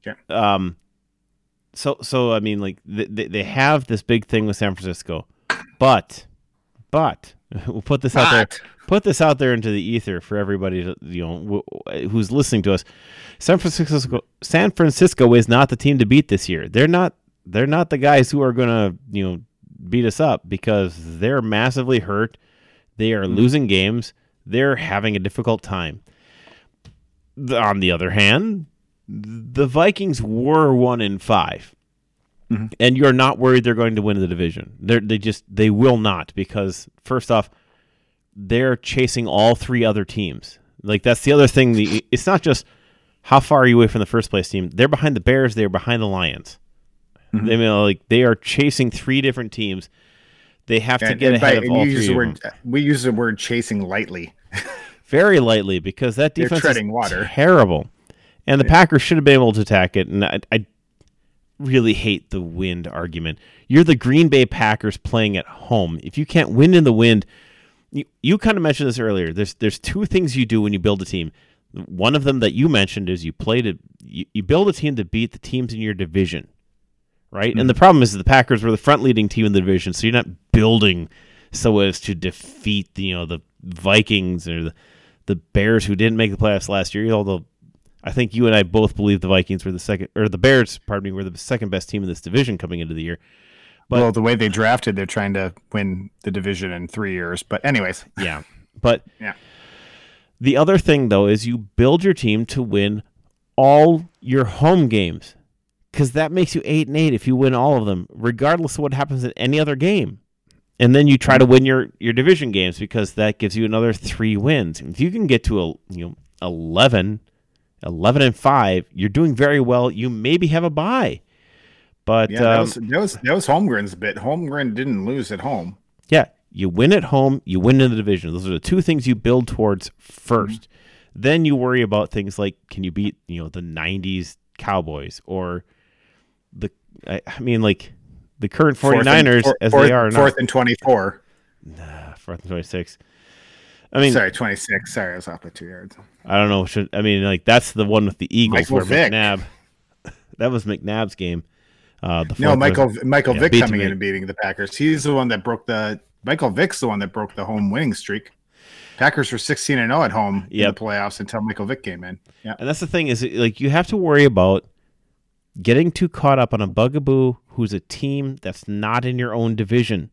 so I mean, like they have this big thing with San Francisco, but we'll put this out there. Put this out there into the ether for everybody to, who's listening to us. San Francisco is not the team to beat this year. They're not the guys who are going to beat us up, because they're massively hurt. They are losing games. They're having a difficult time. On the other hand, the Vikings were 1-5, and you're not worried they're going to win the division. They will not, because first off, they're chasing all 3 other teams. Like, that's the other thing. It's not just how far are you away from the first place team. They're behind the Bears. They're behind the Lions. They are chasing 3 different teams. They have to get ahead of all 3 of them. We use the word chasing lightly. Very lightly, because that defense treading is water. Terrible. And the Packers should have been able to attack it. And I really hate the wind argument. You're the Green Bay Packers playing at home. If you can't win in the wind, you kind of mentioned this earlier. There's 2 things you do when you build a team. One of them that you mentioned is you build a team to beat the teams in your division. Right? Mm-hmm. And the problem is that the Packers were the front-leading team in the division, so you're not building so as to defeat the Vikings or the Bears, who didn't make the playoffs last year, although I think you and I both believe the Vikings were the Bears, were the second best team in this division coming into the year. But, well, the way they drafted, they're trying to win the division in 3 years. But anyways. Yeah. But yeah. The other thing, though, is you build your team to win all your home games, because that makes you 8-8 if you win all of them, regardless of what happens in any other game. And then you try to win your division games, because that gives you another 3 wins. If you can get to 11-5, you're doing very well. You maybe have a bye. But that was Holmgren's bit. Holmgren didn't lose at home. Yeah, you win at home, you win in the division. Those are the 2 things you build towards first. Mm-hmm. Then you worry about things like, can you beat the 90s Cowboys, or the current 49ers they are now. 4th and 24. 4th and 26. Sorry, 26. Sorry, I was off by 2 yards. I don't know. That's the one with the Eagles Michael Vick. McNabb. That was McNabb's game. Michael Vick coming in and beating the Packers. He's the one that Michael Vick's the one that broke the home winning streak. Packers were 16-0 at home in the playoffs until Michael Vick came in. Yeah, and that's the thing, is you have to worry about getting too caught up on a bugaboo who's a team that's not in your own division.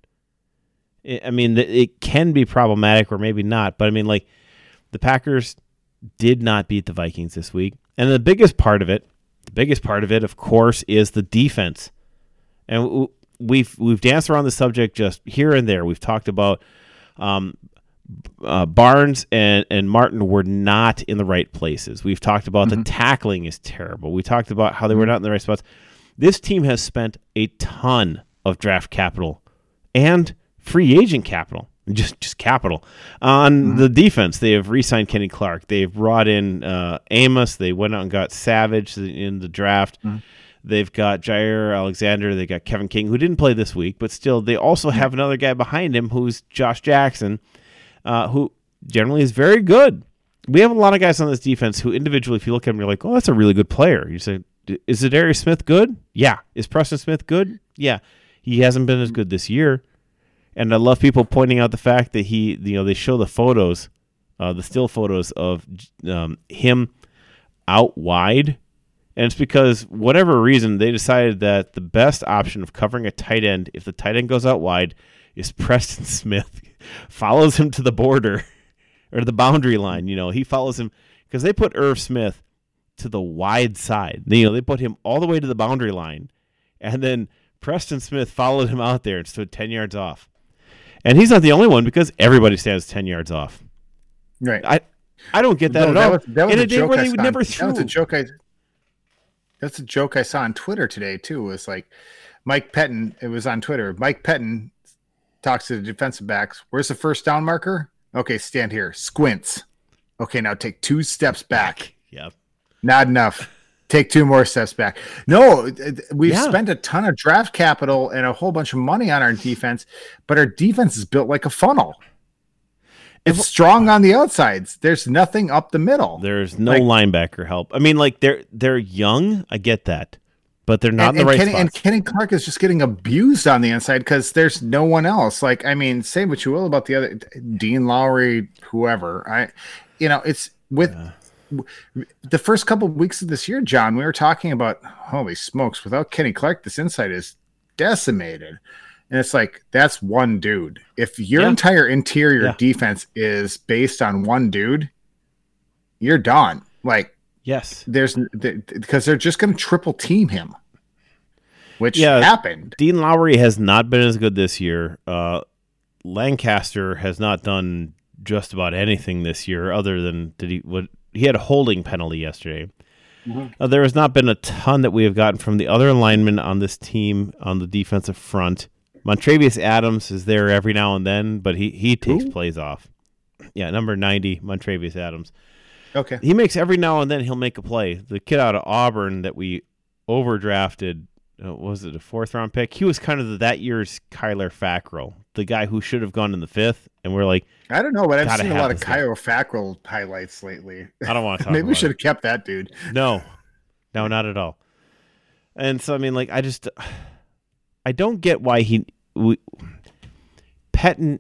It can be problematic, or maybe not, but the Packers did not beat the Vikings this week, and the biggest part of it, of course, is the defense. And we've danced around the subject just here and there. We've talked about Barnes and Martin were not in the right places. We've talked about the tackling is terrible. We talked about how they were not in the right spots. This team has spent a ton of draft capital and free agent capital, just capital, on the defense. They have re-signed Kenny Clark. They've brought in Amos. They went out and got Savage in the draft. They've got Jair Alexander. They got Kevin King, who didn't play this week, but still, they also have another guy behind him who's Josh Jackson, who generally is very good. We have a lot of guys on this defense who individually, if you look at them, you're like, oh, that's a really good player. You say, is Zadarius Smith good? Yeah. Is Preston Smith good? Yeah. He hasn't been as good this year. And I love people pointing out the fact that they show the photos, the still photos of him out wide. And it's because, whatever reason, they decided that the best option of covering a tight end, if the tight end goes out wide, is Preston Smith follows him to the border or the boundary line. He follows him, because they put Irv Smith to the wide side. They put him all the way to the boundary line, and then Preston Smith followed him out there and stood 10 yards off. And he's not the only one, because everybody stands 10 yards off. Right. I don't get that at all. That was in a a day where they would never threw. That's a joke I saw on Twitter today, too. It was like Mike Pettin. It was on Twitter. Mike Pettin talks to the defensive backs. Where's the first down marker? Okay, stand here. Squints. Okay, now take 2 steps back. Yep. Not enough. Take 2 more steps back. No, we've spent a ton of draft capital and a whole bunch of money on our defense, but our defense is built like a funnel. It's strong on the outsides. There's nothing up the middle. There's no linebacker help. They're young. I get that, but they're not in the right spots. And Kenny Clark is just getting abused on the inside because there's no one else. Say what you will about the other Dean Lowry, whoever. It's with the first couple of weeks of this year, John. We were talking about, holy smokes, without Kenny Clark, this inside is decimated. And it's like, that's one dude. If your entire interior defense is based on one dude, you're done. Yes, because they're just going to triple team him, which happened. Dean Lowry has not been as good this year. Lancaster has not done just about anything this year, other than he had a holding penalty yesterday. There has not been a ton that we have gotten from the other linemen on this team on the defensive front. Montravius Adams is there every now and then, but he takes plays off. Yeah, number 90, Montravius Adams. Okay. He makes every now and then he'll make a play. The kid out of Auburn that we overdrafted, was it a 4th-round pick? He was kind of that year's Kyler Fackrell, the guy who should have gone in the 5th, and we're like, I don't know, but I've seen a lot of Kyler Fackrell highlights lately. I don't want to talk Maybe about we should have kept that dude. No, not at all. And so, I don't get why Pettin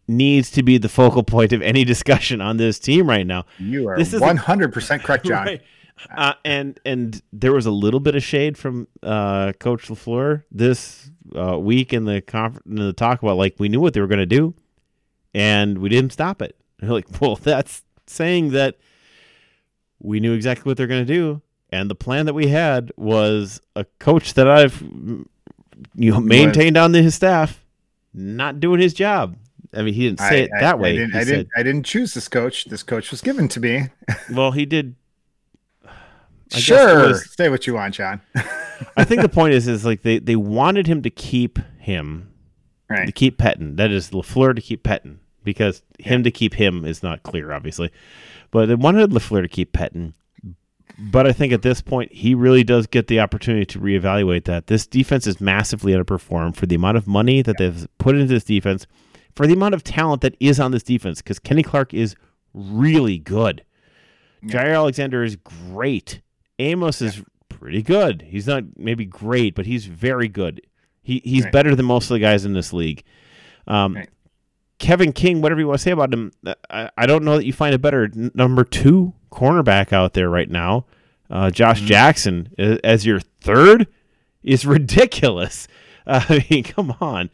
needs to be the focal point of any discussion on this team right now. You are this is 100% correct, John. Right. And there was a little bit of shade from Coach LaFleur this week in the talk about, like, we knew what they were going to do, and we didn't stop it. They're like, well, that's saying that we knew exactly what they're going to do, and the plan that we had was a coach that I've maintained on his staff not doing his job. I mean, he didn't say it that way. I didn't choose this coach. This coach was given to me. Well, he did. Sure. Say what you want, John. I think the point is like they wanted him to keep him, right? To keep Pettine. That is LaFleur to keep Pettine, because him to keep him is not clear, obviously. But they wanted LaFleur to keep Pettine. But I think at this point, he really does get the opportunity to reevaluate that. This defense is massively underperformed for the amount of money that they've put into this defense, for the amount of talent that is on this defense, because Kenny Clark is really good. Jair Alexander is great. Amos is pretty good. He's not maybe great, but he's very good. He's better than most of the guys in this league. Kevin King, whatever you want to say about him, I don't know that you find a better number 2 cornerback out there right now. Josh Jackson as your third is ridiculous. I mean, come on.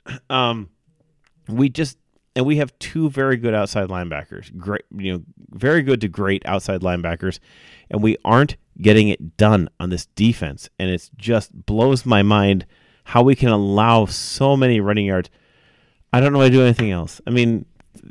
We have 2 very good outside linebackers. Great, very good to great outside linebackers, and we aren't getting it done on this defense. And it just blows my mind how we can allow so many running yards. I don't know how to do anything else. I mean,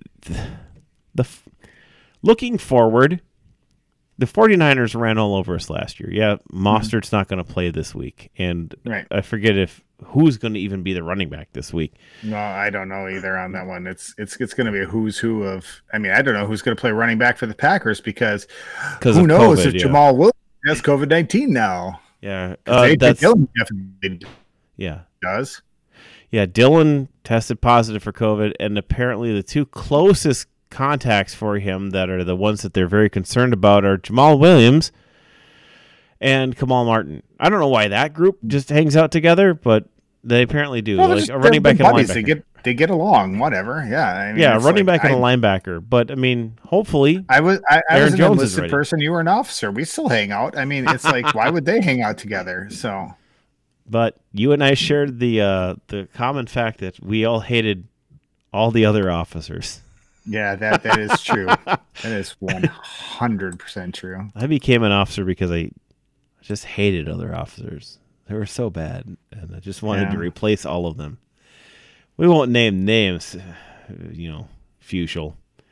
looking forward, the 49ers ran all over us last year. Yeah, Mostert's not going to play this week, and I forget who's going to even be the running back this week. No, I don't know either on that one. It's going to be a who's who of. I mean, I don't know who's going to play running back for the Packers because who knows if Jamal Williams has COVID-19 now. Yeah, Dylan definitely does. Yeah, Dylan tested positive for COVID, and apparently the 2 closest contacts for him that are the ones that they're very concerned about are Jamal Williams and Kamal Martin. I don't know why that group just hangs out together, but they apparently do. Well, like a running back and a linebacker. They get along, whatever. Yeah, I mean, a running back and a linebacker. But I mean, hopefully, I was an enlisted person. You were an officer. We still hang out. I mean, it's like, why would they hang out together? So, but you and I shared the common fact that we all hated all the other officers. Yeah, that is true. That is 100% true. I became an officer because I just hated other officers. They were so bad, and I just wanted to replace all of them. We won't name names, Fuchsial.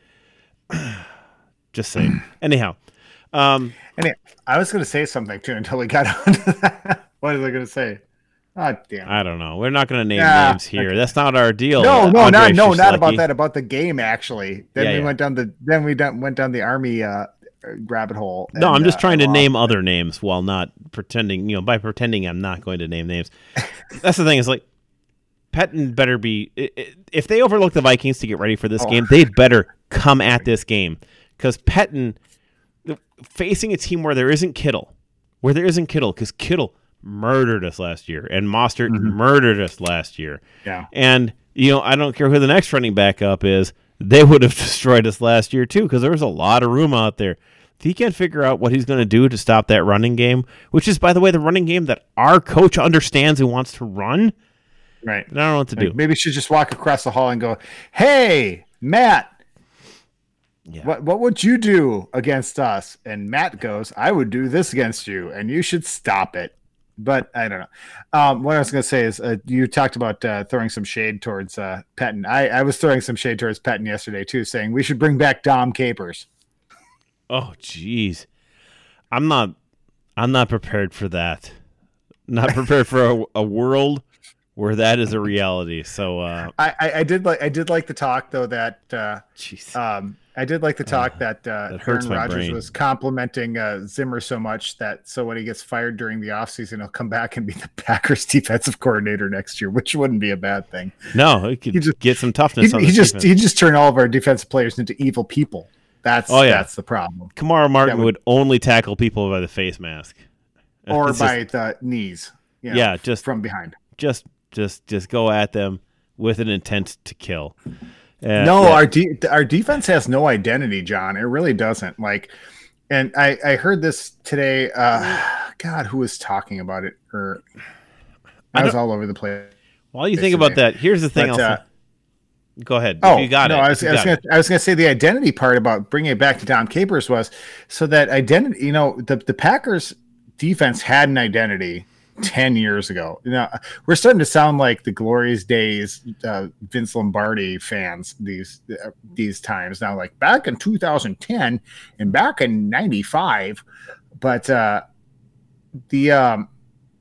Just saying. Anyhow. I was going to say something, too, until we got onto that. What was I going to say? Oh, damn. I don't know. We're not going to name names here. Okay. That's not our deal. No, not about that. About the game, actually. Then we went down the Army rabbit hole. No, I'm just trying to name other names while not pretending. By pretending I'm not going to name names. That's the thing. Is like Pettine better be. If they overlook the Vikings to get ready for this game, they better come at this game, because Pettine facing a team where there isn't Kittle, because Kittle murdered us last year, and Mostert murdered us last year. Yeah. And, I don't care who the next running back up is, they would have destroyed us last year too, because there was a lot of room out there. If he can't figure out what he's going to do to stop that running game, which is, by the way, the running game that our coach understands and wants to run, right? I don't know what to do. Maybe he should just walk across the hall and go, "Hey, Matt, what would you do against us?" And Matt goes, "I would do this against you, and you should stop it." But I don't know. What I was going to say is you talked about throwing some shade towards Pettine. I was throwing some shade towards Pettine yesterday, too, saying we should bring back Dom Capers. Oh, jeez. I'm not prepared for that. Not prepared for a world where that is a reality. So I did like the talk, though, that I did like the talk that Aaron Rodgers was complimenting Zimmer so much that when he gets fired during the offseason, he'll come back and be the Packers defensive coordinator next year, which wouldn't be a bad thing. No, he could get some toughness on the defense. He just turned all of our defensive players into evil people. That's the problem. Kamara Martin would only tackle people by the face mask. Or by the knees. Just from behind. Just go at them with an intent to kill. Our defense has no identity, John. It really doesn't. Like, and I heard this today. God, who was talking about it? Or I was all over the place. While you think about that, here's the thing. Go ahead. You got it. I was going to say the identity part about bringing it back to Dom Capers was so that identity. The Packers defense had an identity 10 years ago. We're starting to sound like the glorious days Vince Lombardi fans these times now, like back in 2010 and back in 95. But the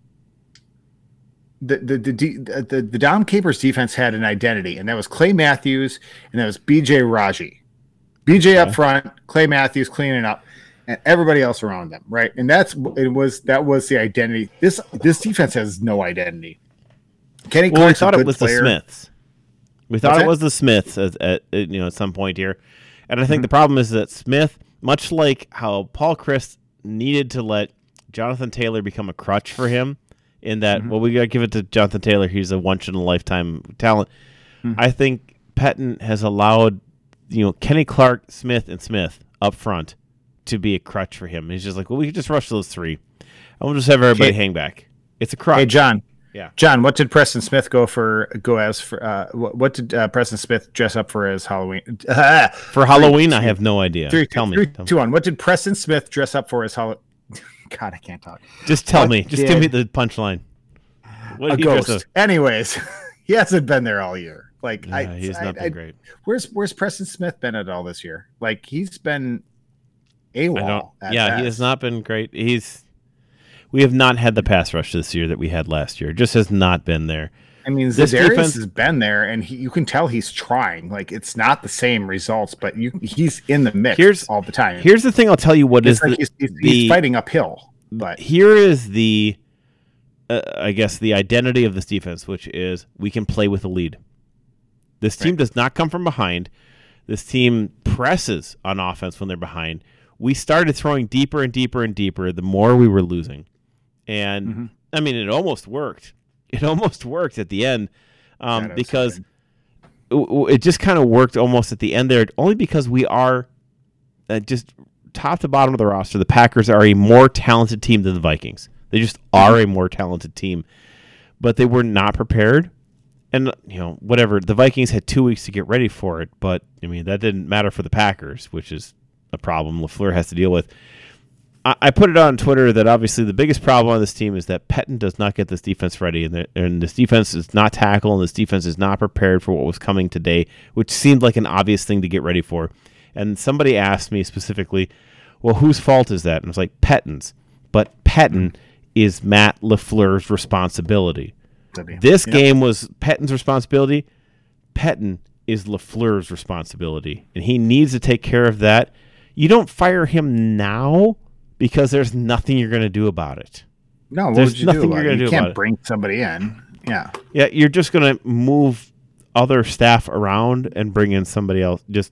Dom Capers defense had an identity, and that was Clay Matthews and that was BJ Raji. BJ up front, Clay Matthews cleaning up, and everybody else around them, right? And that was the identity. This defense has no identity. Kenny Clark's we thought it was player. The Smiths. We thought it was the Smiths at some point here, and I think the problem is that Smith, much like how Paul Chryst needed to let Jonathan Taylor become a crutch for him, in that we got to give it to Jonathan Taylor. He's a once in a lifetime talent. I think Pettine has allowed Kenny Clark, Smith, and Smith up front to be a crutch for him. He's just like, well, we could just rush those three, and we'll just have everybody hang back. It's a crutch. Hey, John. Yeah. John, what did Preston Smith go as for? What did Preston Smith dress up for as Halloween? For Halloween, I have no idea. Tell me. 3, 2, 1. What did Preston Smith dress up for as Halloween? God, I can't talk. Just tell me. Just give me the punchline. A ghost. Anyways, he hasn't been there all year. Like, he's not been great. Where's Preston Smith been at all this year? Like, he's been AWOL. He has not been great. We have not had the pass rush this year that we had last year. It just has not been there. I mean, Za'Darius has been there, and you can tell he's trying. Like, it's not the same results, but he's in the mix all the time. Here's the thing I'll tell you what he's fighting uphill. But here is the, I guess, the identity of this defense, which is we can play with a lead. This team does not come from behind. This team presses on offense when they're behind. We started throwing deeper and deeper and deeper the more we were losing. And, I mean, it almost worked. It almost worked at the end because it just kind of worked almost at the end there, only because we are just top to bottom of the roster. The Packers are a more talented team than the Vikings. They just are a more talented team, but they were not prepared. And, whatever, the Vikings had 2 weeks to get ready for it, but, I mean, that didn't matter for the Packers, which is a problem LaFleur has to deal with. I put it on Twitter that obviously the biggest problem on this team is that Pettine does not get this defense ready, and this defense is not tackle, and this defense is not prepared for what was coming today, which seemed like an obvious thing to get ready for. And somebody asked me specifically, well, whose fault is that? And I was like, Pettine's. But Pettine is Matt LaFleur's responsibility. This game was Pettine's responsibility. Pettine is LaFleur's responsibility, and he needs to take care of that. You don't fire him now because there's nothing you're going to do about it. No, what would you do about it? You can't bring somebody in. Yeah. Yeah, you're just going to move other staff around and bring in somebody else, just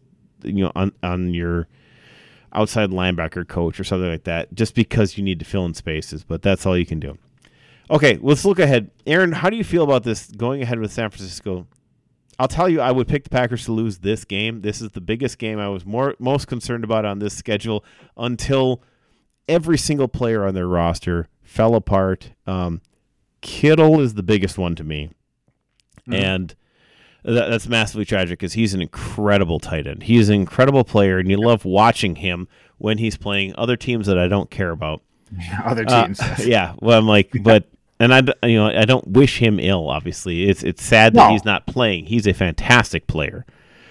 on your outside linebacker coach or something like that, just because you need to fill in spaces, but that's all you can do. Okay, let's look ahead. Aaron, how do you feel about this going ahead with San Francisco? I'll tell you, I would pick the Packers to lose this game. This is the biggest game I was most concerned about on this schedule until every single player on their roster fell apart. Kittle is the biggest one to me, and that's massively tragic because he's an incredible tight end. He is an incredible player, and you love watching him when he's playing other teams that I don't care about. Other teams. Yeah, well, I'm like, but and I don't wish him ill. Obviously, it's sad that he's not playing. He's a fantastic player.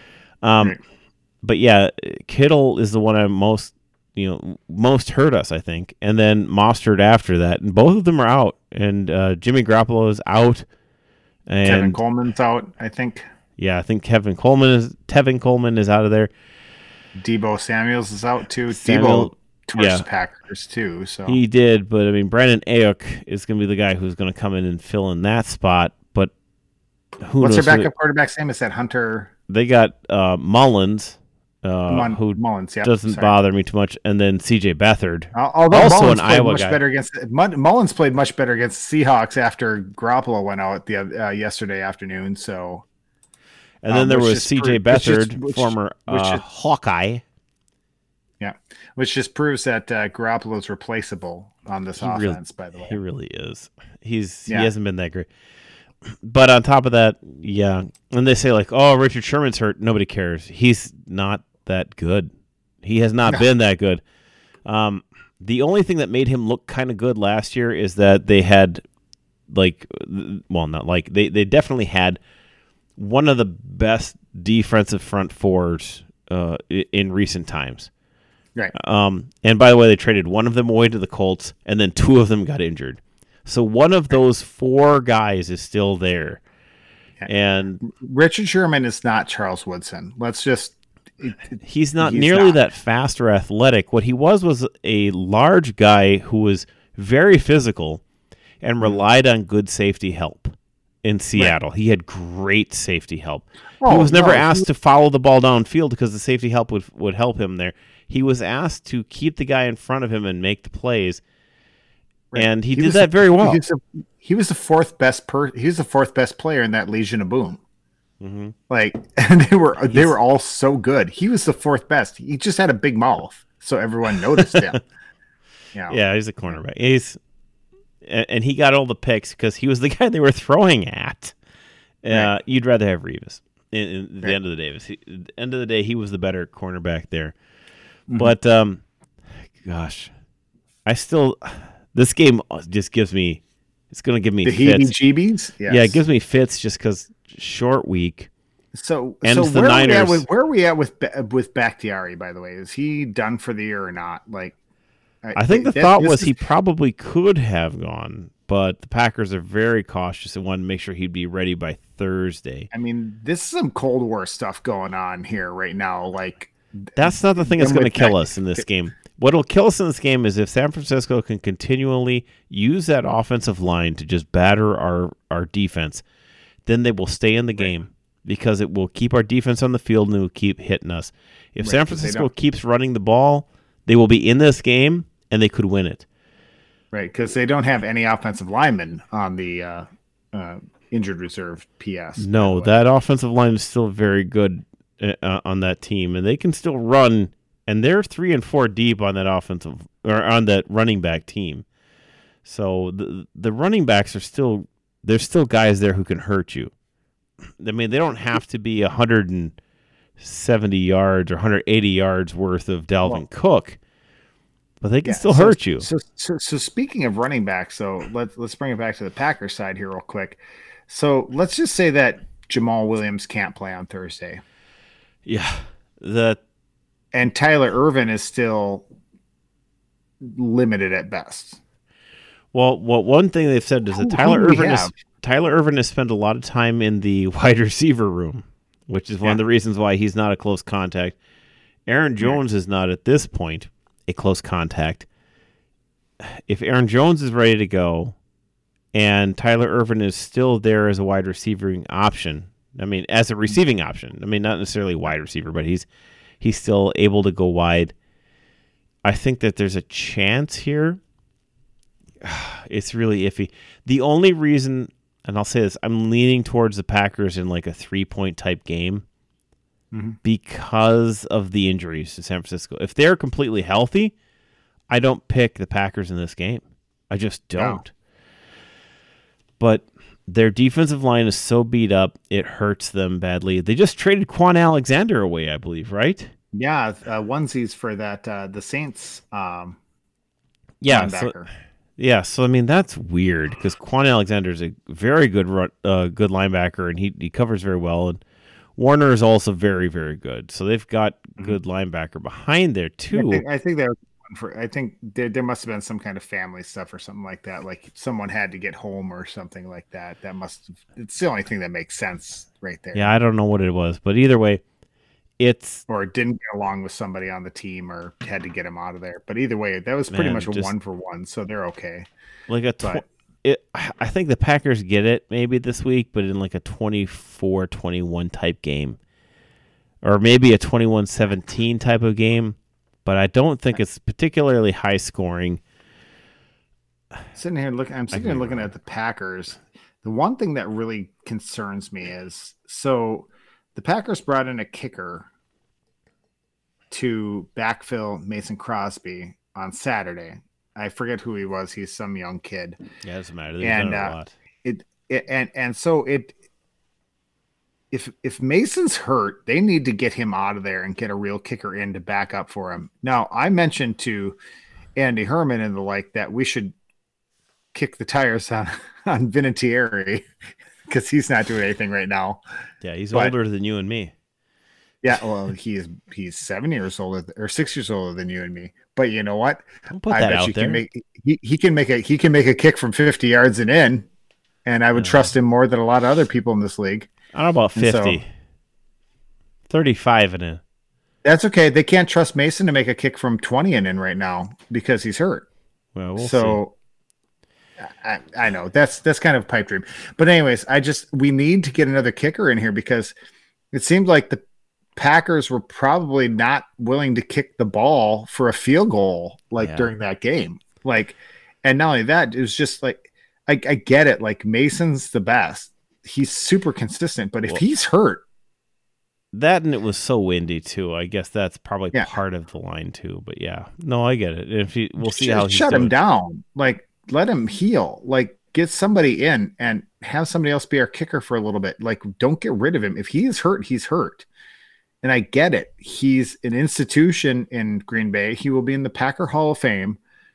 But yeah, Kittle is the one I'm most hurt us, I think, and then Mostert after that, and both of them are out, and Jimmy Garoppolo is out, and Kevin Coleman's out, I think. Yeah, I think Tevin Coleman is out of there. Deebo Samuels is out too. Deebo torched Packers too, so he did, but I mean, Brandon Ayuk is going to be the guy who's going to come in and fill in that spot. But what's their backup quarterback's name? Is that Hunter? They got Mullins. Who Mullins, doesn't bother me too much, and then C.J. Beathard, although also Mullins an played Iowa much guy. better Mullins played much better against the Seahawks after Garoppolo went out yesterday afternoon. So, And then there was C.J. Beathard, former Hawkeye. Yeah, which just proves that Garoppolo's replaceable on this offense. By the way, he really is. He hasn't been that great. But on top of that, yeah, and they say like, "Oh, Richard Sherman's hurt." Nobody cares. He's not that good. He has not been that good. The only thing that made him look kind of good last year is that they had, they definitely had one of the best defensive front fours in recent times. Right. And by the way, they traded one of them away to the Colts, and then two of them got injured. So one of those four guys is still there. And Richard Sherman is not Charles Woodson. Let's just... He's not nearly that fast or athletic. What he was a large guy who was very physical and relied on good safety help in Seattle. Right. He had great safety help. He was never asked to follow the ball downfield because the safety help would help him there. He was asked to keep the guy in front of him and make the plays. Right. And he did that very well. He was the fourth best player in that Legion of Boom. Mm-hmm. And they were all so good. He was the fourth best. He just had a big mouth, so everyone noticed him. Yeah, he's a cornerback. And he got all the picks because he was the guy they were throwing at. Right. You'd rather have Revis in the end of the day. End of the day, he was the better cornerback there. Mm-hmm. But gosh, this game just gives me. It's going to give me the heebie-jeebies. Yes. Yeah, it gives me fits just because short week. So where are we at with Bakhtiari? By the way, is he done for the year or not? I think the thought was he probably could have gone, but the Packers are very cautious and wanted to make sure he'd be ready by Thursday. I mean, this is some Cold War stuff going on here right now. That's not the thing that's going to kill us in this game. What will kill us in this game is if San Francisco can continually use that offensive line to just batter our defense, then they will stay in the game because it will keep our defense on the field and it will keep hitting us. If San Francisco keeps running the ball, they will be in this game and they could win it. Right, because they don't have any offensive linemen on the injured reserve PS. No, that offensive line is still very good on that team, and they can still run. And they're 3 and 4 deep on that offensive or on that running back team. So the running backs there's still guys there who can hurt you. I mean, they don't have to be 170 yards or 180 yards worth of Dalvin Cook, but they can still hurt you. So speaking of running backs, so let's bring it back to the Packers side here real quick. So let's just say that Jamal Williams can't play on Thursday. Yeah, and Tyler Ervin is still limited at best. Well, one thing they've said is that Tyler Ervin has spent a lot of time in the wide receiver room, which is one of the reasons why he's not a close contact. Aaron Jones is not at this point a close contact. If Aaron Jones is ready to go and Tyler Ervin is still there as a wide receiving option, I mean, as a receiving option, I mean, not necessarily wide receiver, but he's still able to go wide. I think that there's a chance here. It's really iffy. The only reason, and I'll say this, I'm leaning towards the Packers in like a 3-point type game because of the injuries to San Francisco. If they're completely healthy, I don't pick the Packers in this game. I just don't. No. But their defensive line is so beat up, it hurts them badly. They just traded Quan Alexander away, I believe, right? Yeah, onesies for that the Saints linebacker. So I mean that's weird because Quan Alexander is a very good good linebacker and he covers very well, and Warner is also very, very good. So they've got good linebacker behind there too. I think there must have been some kind of family stuff or something like that. Like someone had to get home or something like that. It's the only thing that makes sense right there. Yeah, I don't know what it was, but either way, or it didn't get along with somebody on the team or had to get him out of there. But either way, that was pretty much a 1-for-1, so they're okay. I think the Packers get it maybe this week, but in like a 24-21 type game. Or maybe a 21-17 type of game. But I don't think it's particularly high scoring. I'm sitting here looking at the Packers. The one thing that really concerns me is, so the Packers brought in a kicker to backfill Mason Crosby on Saturday. I forget who he was. He's some young kid. Yeah, it doesn't matter. They've done it a lot. If Mason's hurt, they need to get him out of there and get a real kicker in to back up for him. Now, I mentioned to Andy Herman and the like that we should kick the tires on Vinatieri because he's not doing anything right now. Yeah, he's older than you and me. Yeah, well, he's 7 years older or 6 years older than you and me. But you know what? Don't put that out there. He can make a kick from 50 yards and in, and I would trust him more than a lot of other people in this league. I don't know about 50. 35 and in. That's okay. They can't trust Mason to make a kick from 20 and in right now because he's hurt. Well, we'll see. I know that's kind of a pipe dream. But anyways, we need to get another kicker in here because it seemed like the Packers were probably not willing to kick the ball for a field goal during that game. And not only that, it was just like I get it. Like Mason's the best. He's super consistent, but if he's hurt, that and it was so windy too. I guess that's probably part of the line too. But yeah, no, I get it. If we'll see how he's shut doing. Him down. Let him heal. Get somebody in and have somebody else be our kicker for a little bit. Don't get rid of him. If he is hurt, he's hurt. And I get it. He's an institution in Green Bay. He will be in the Packer Hall of Fame.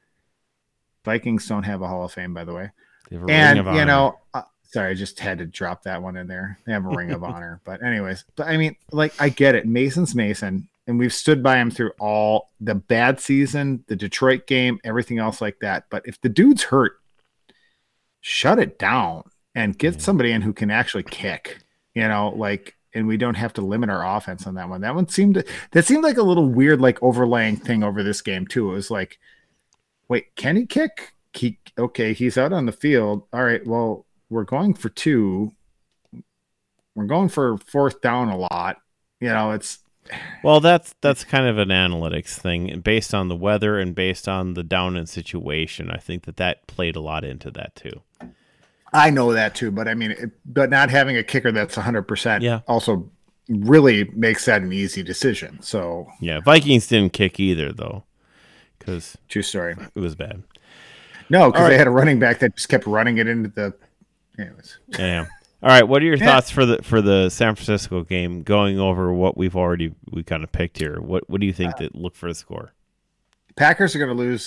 Vikings don't have a Hall of Fame, by the way. And sorry, I just had to drop that one in there. They have a Ring of Honor. But anyways, I mean, I get it. Mason's Mason, and we've stood by him through all the bad season, the Detroit game, everything else like that. But if the dude's hurt, shut it down and get somebody in who can actually kick, and we don't have to limit our offense on that one. That seemed like a little weird, overlaying thing over this game too. It was like, wait, can he kick? Okay, he's out on the field. All right, well, we're going for 2. We're going for 4th down a lot. It's well, that's kind of an analytics thing based on the weather and based on the down and situation. I think that played a lot into that too. I know that too, but I mean, but not having a kicker that's 100% also really makes that an easy decision. So yeah, Vikings didn't kick either though, because true story, it was bad. No, because they had a running back that just kept running it into the. Anyways. Yeah. All right. What are your thoughts for the San Francisco game? Going over what we kind of picked here. What do you think that look for the score? Packers are going to lose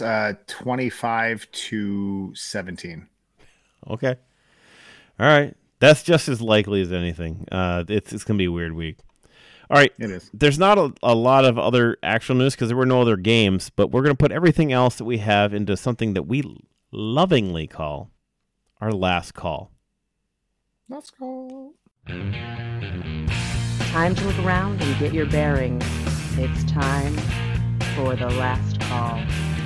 25-17. Okay. All right. That's just as likely as anything. It's going to be a weird week. All right. It is. There's not a lot of other actual news because there were no other games, but we're going to put everything else that we have into something that we lovingly call our last call. Let's go. Time to look around and get your bearings. It's time for the last call.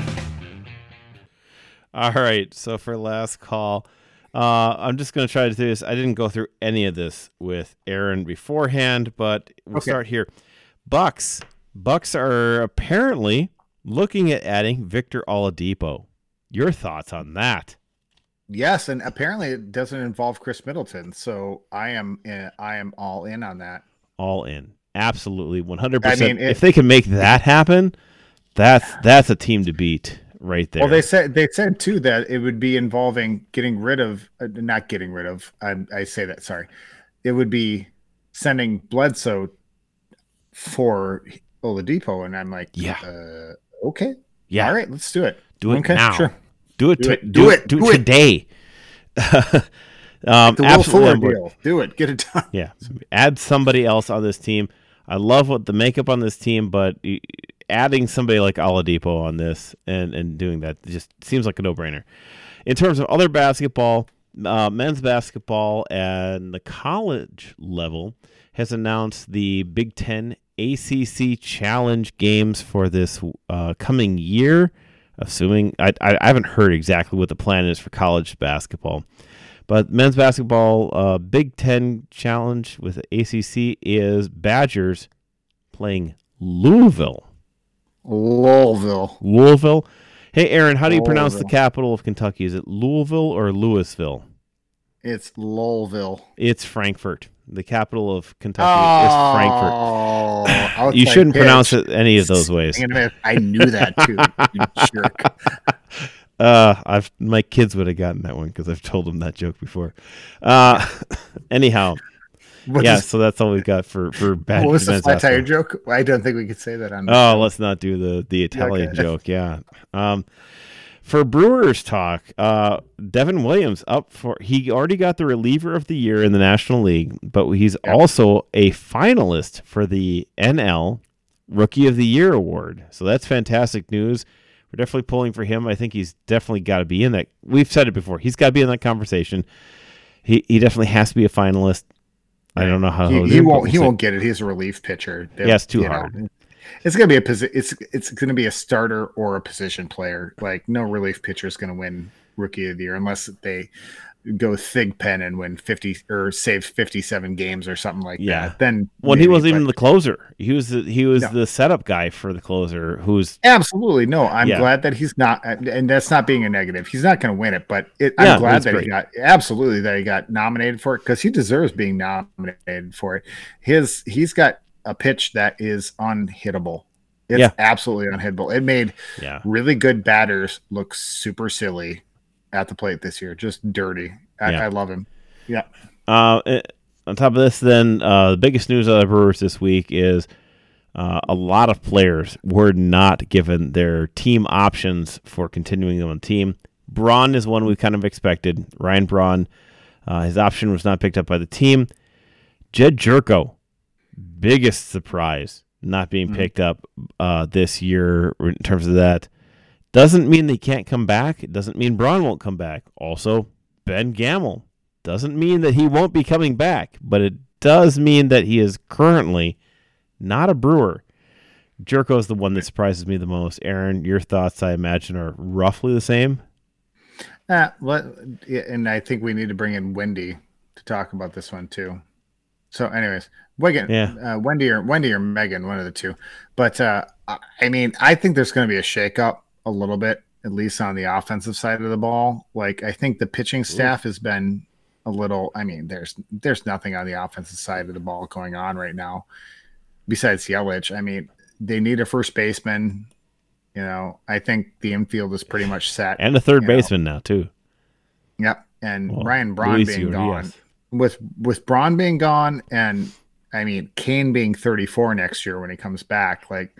All right. So for last call, I'm just going to try to do this. I didn't go through any of this with Aaron beforehand, but we'll start here. Bucks are apparently looking at adding Victor Oladipo. Your thoughts on that? Yes, and apparently it doesn't involve Chris Middleton, so I am all in on that. All in, absolutely, 100%. I mean, if they can make that happen, that's a team to beat right there. Well, they said too that it would be involving not getting rid of. I say that, sorry. It would be sending Bledsoe for Oladipo, and I'm like, okay, yeah, all right, let's do it. Do it okay, now. Sure. Do it today. The Will Fuller deal. Do it. Get it done. Yeah. So add somebody else on this team. I love what the makeup on this team, but adding somebody like Oladipo on this and doing that just seems like a no-brainer. In terms of other basketball, men's basketball and the college level has announced the Big Ten ACC Challenge games for this coming year. Assuming I haven't heard exactly what the plan is for college basketball, but men's basketball Big Ten Challenge with the ACC is Badgers playing Louisville. Hey, Aaron, how do you pronounce the capital of Kentucky? Is it Louisville or Louisville? It's Louisville. It's Frankfurt. The capital of Kentucky is Frankfurt. You shouldn't pronounce it any of those ways. I knew that too. You jerk. My kids would have gotten that one because I've told them that joke before. Anyhow, so that's all we've got for bad. What was the flat tire joke? I don't think we could say that on. Let's not do the Italian joke. Yeah. For Brewers talk, Devin Williams he already got the reliever of the year in the National League, but he's also a finalist for the NL Rookie of the Year award. So that's fantastic news. We're definitely pulling for him. I think he's definitely got to be in that. We've said it before. He's got to be in that conversation. He definitely has to be a finalist. I don't know how he won't get it. He's a relief pitcher. It's too hard. It's gonna be it's gonna be a starter or a position player. Like no relief pitcher is gonna win Rookie of the Year unless they go Thigpen and win 50 or save 57 games or something like that. Then he wasn't even the closer. He was the setup guy for the closer. Who's absolutely no. I'm glad that he's not, and that's not being a negative. He's not going to win it, but I'm glad that he got nominated for it because he deserves being nominated for it. He's got a pitch that is unhittable. It's absolutely unhittable. It made really good batters look super silly at the plate this year. Just dirty. I love him. Yeah. On top of this, then the biggest news out of the Brewers this week is a lot of players were not given their team options for continuing on the team. Braun is one we kind of expected. Ryan Braun, his option was not picked up by the team. Jed Jerko, biggest surprise not being picked up this year in terms of that. Doesn't mean they can't come back. It doesn't mean Braun won't come back. Also, Ben Gamel doesn't mean that he won't be coming back, but it does mean that he is currently not a Brewer. Jerko is the one that surprises me the most. Aaron, your thoughts, I imagine, are roughly the same. And I think we need to bring in Wendy to talk about this one too. So, anyways, Wendy or Megan, one of the two. But I mean, I think there's going to be a shakeup a little bit, at least on the offensive side of the ball. Like, I think the pitching staff has been a little. I mean, there's nothing on the offensive side of the ball going on right now besides Yelich. I mean, they need a first baseman. You know, I think the infield is pretty much set, and a third baseman now too. Yep, and Ryan Braun being gone. With Braun being gone, and I mean Kane being 34 next year when he comes back, like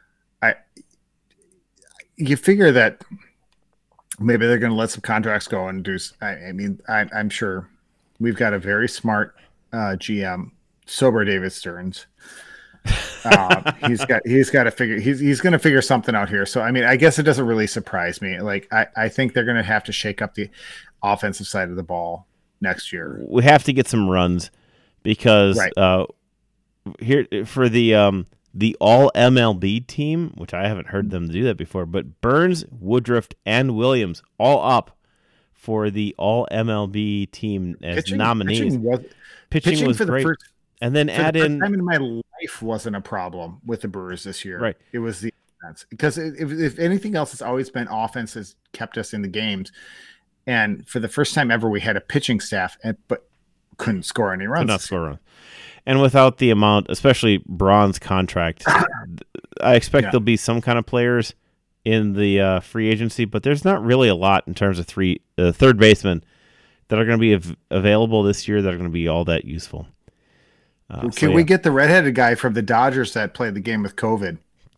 you figure that maybe they're going to let some contracts go and do. I mean, I'm sure we've got a very smart GM, sober David Stearns. He's got to figure. He's going to figure something out here. So I mean, I guess it doesn't really surprise me. Like I think they're going to have to shake up the offensive side of the ball next year. We have to get some runs because here for the all MLB team, which I haven't heard them do that before, but Burns, Woodruff, and Williams all up for the all MLB team as nominees. Pitching was great. And then add in. Time in my life wasn't a problem with the Brewers this year. Right. It was the offense. Because if anything else, it's always been offense has kept us in the games. And for the first time ever, we had a pitching staff, but couldn't score any runs. Could not score runs. And without the amount, especially Braun's contract, I expect there'll be some kind of players in the free agency, but there's not really a lot in terms of third basemen that are going to be available this year that are going to be all that useful. Can we get the redheaded guy from the Dodgers that played the game with COVID?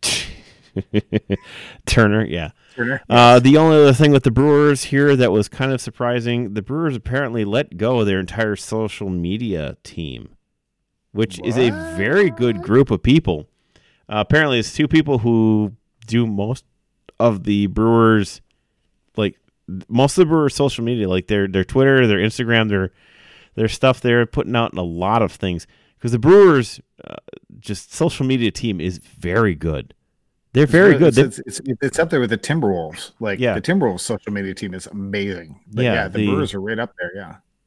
Turner, yeah. Turner. The only other thing with the Brewers here that was kind of surprising, the Brewers apparently let go of their entire social media team, which is a very good group of people. Apparently, it's two people who do most of the Brewers, like most of the Brewers' social media, like their Twitter, their Instagram, their stuff they're putting out in a lot of things. Because the Brewers' just social media team is very good. They're very good. It's up there with the Timberwolves. Like the Timberwolves' social media team is amazing. But the Brewers are right up there. Yeah.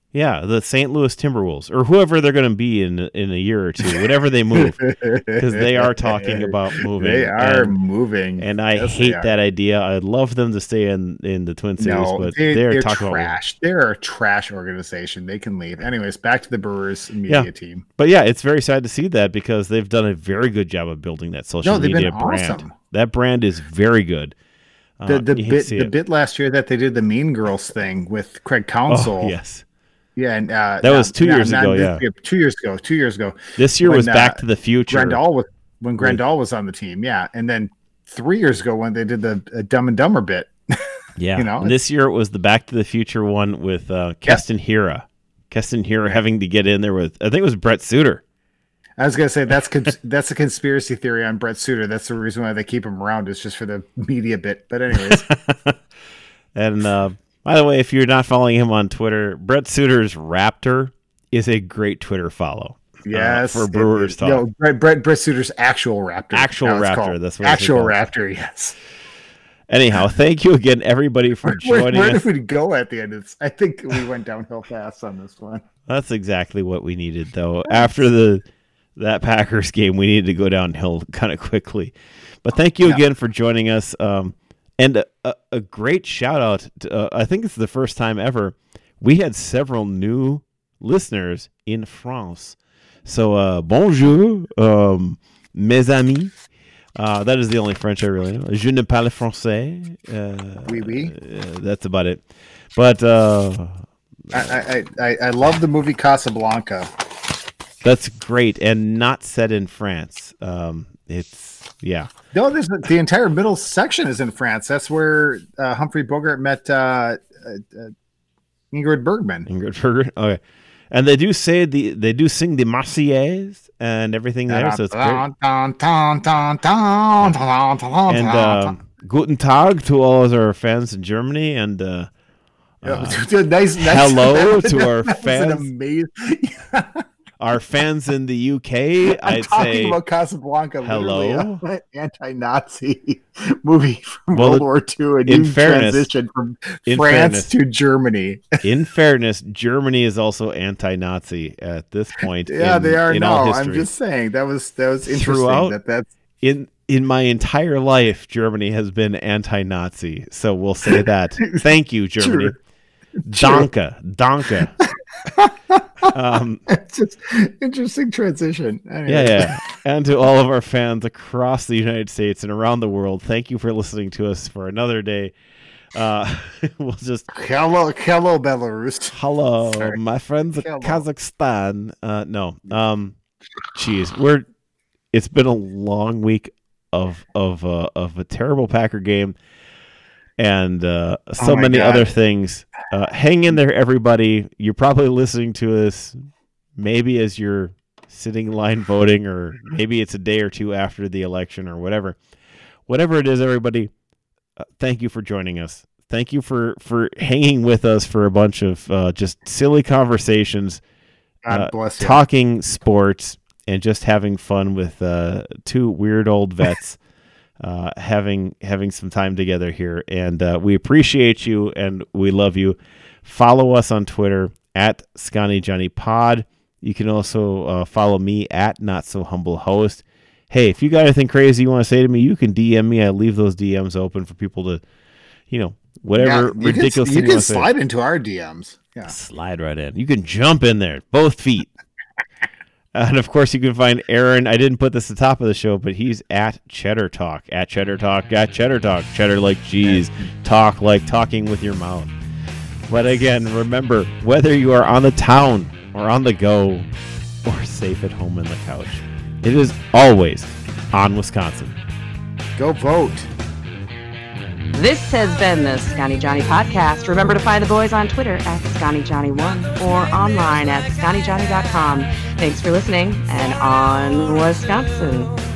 Yeah, the St. Louis Timberwolves, or whoever they're going to be in a year or two, whatever they move, because they are talking about moving. They are moving, and I hate that idea. I'd love them to stay in the Twin Cities, but they're talking trash. They're a trash organization. They can leave. Anyways, back to the Brewers media team. But yeah, it's very sad to see that because they've done a very good job of building that social media brand. Awesome. That brand is very good. The bit last year that they did the Mean Girls thing with Craig Counsell. Oh, yes. Yeah, and that was 2 years ago. Yeah, 2 years ago. 2 years ago. This year was Back to the Future. Grandal was on the team. Yeah, and then 3 years ago when they did the Dumb and Dumber bit. Yeah, and this year it was the Back to the Future one with Keston Hiura. Keston Hiura having to get in there with, I think it was Brett Suter. I was gonna say that's a conspiracy theory on Brett Suter. That's the reason why they keep him around, is just for the media bit. But anyways, and. By the way, if you're not following him on Twitter, Brett Suter's Raptor is a great Twitter follow. Yes, for Brewers talk. No, Brett Suter's actual Raptor. That's what actual Raptor. Yes. Anyhow, thank you again, everybody, for joining us. Where did we go at the end of this? I think we went downhill fast on this one. That's exactly what we needed, though. After that Packers game, we needed to go downhill kind of quickly. But thank you again for joining us. And a great shout out to, I think it's the first time ever, we had several new listeners in France. So, bonjour, mes amis. That is the only French I really know. Je ne parle français. Oui. That's about it. But I love the movie Casablanca. That's great, and not set in France. No, the entire middle section is in France. That's where Humphrey Bogart met Ingrid Bergman. Okay, and they do sing the Marseillaise and everything there. So it's great. And Guten Tag to all of our fans in Germany, and nice hello to our fans. Amazing. Our fans in the UK, I'm talking about Casablanca. Hello, anti-Nazi movie from World War II, and you transition from France to Germany. In fairness, Germany is also anti-Nazi at this point. Yeah, they are now. I'm just saying that was interesting. Throughout, that's in my entire life, Germany has been anti-Nazi. So we'll say that. Thank you, Germany. Danke. It's just interesting transition. Anyway. Yeah. And to all of our fans across the United States and around the world, thank you for listening to us for another day. We'll just hello Belarus. Hello, sorry. My friends of Kazakhstan. It's been a long week of a terrible Packer game. And so many other things. Hang in there, everybody. You're probably listening to this maybe as you're sitting in line voting, or maybe it's a day or two after the election, or whatever. Whatever it is, everybody, thank you for joining us. Thank you for hanging with us for a bunch of just silly conversations, God bless you. Talking sports, and just having fun with two weird old vets. Having some time together here, and we appreciate you and we love you. Follow us on Twitter at SconnyJohnnyPod. You can also follow me at NotSoHumbleHost. Hey, if you got anything crazy you want to say to me, you can DM me. I leave those DMs open for people to, whatever ridiculous thing you can slide into our DMs. Yeah, slide right in. You can jump in there, both feet. And, of course, you can find Aaron. I didn't put this at the top of the show, but he's at Cheddar Talk. At Cheddar Talk. At Cheddar Talk. Cheddar like cheese. Talk like talking with your mouth. But, again, remember, whether you are on the town or on the go or safe at home on the couch, it is always on Wisconsin. Go vote. This has been the Scotty Johnny Podcast. Remember to find the boys on Twitter at SconnyJohnny1 or online at SconnyJohnny.com. Thanks for listening, and on Wisconsin.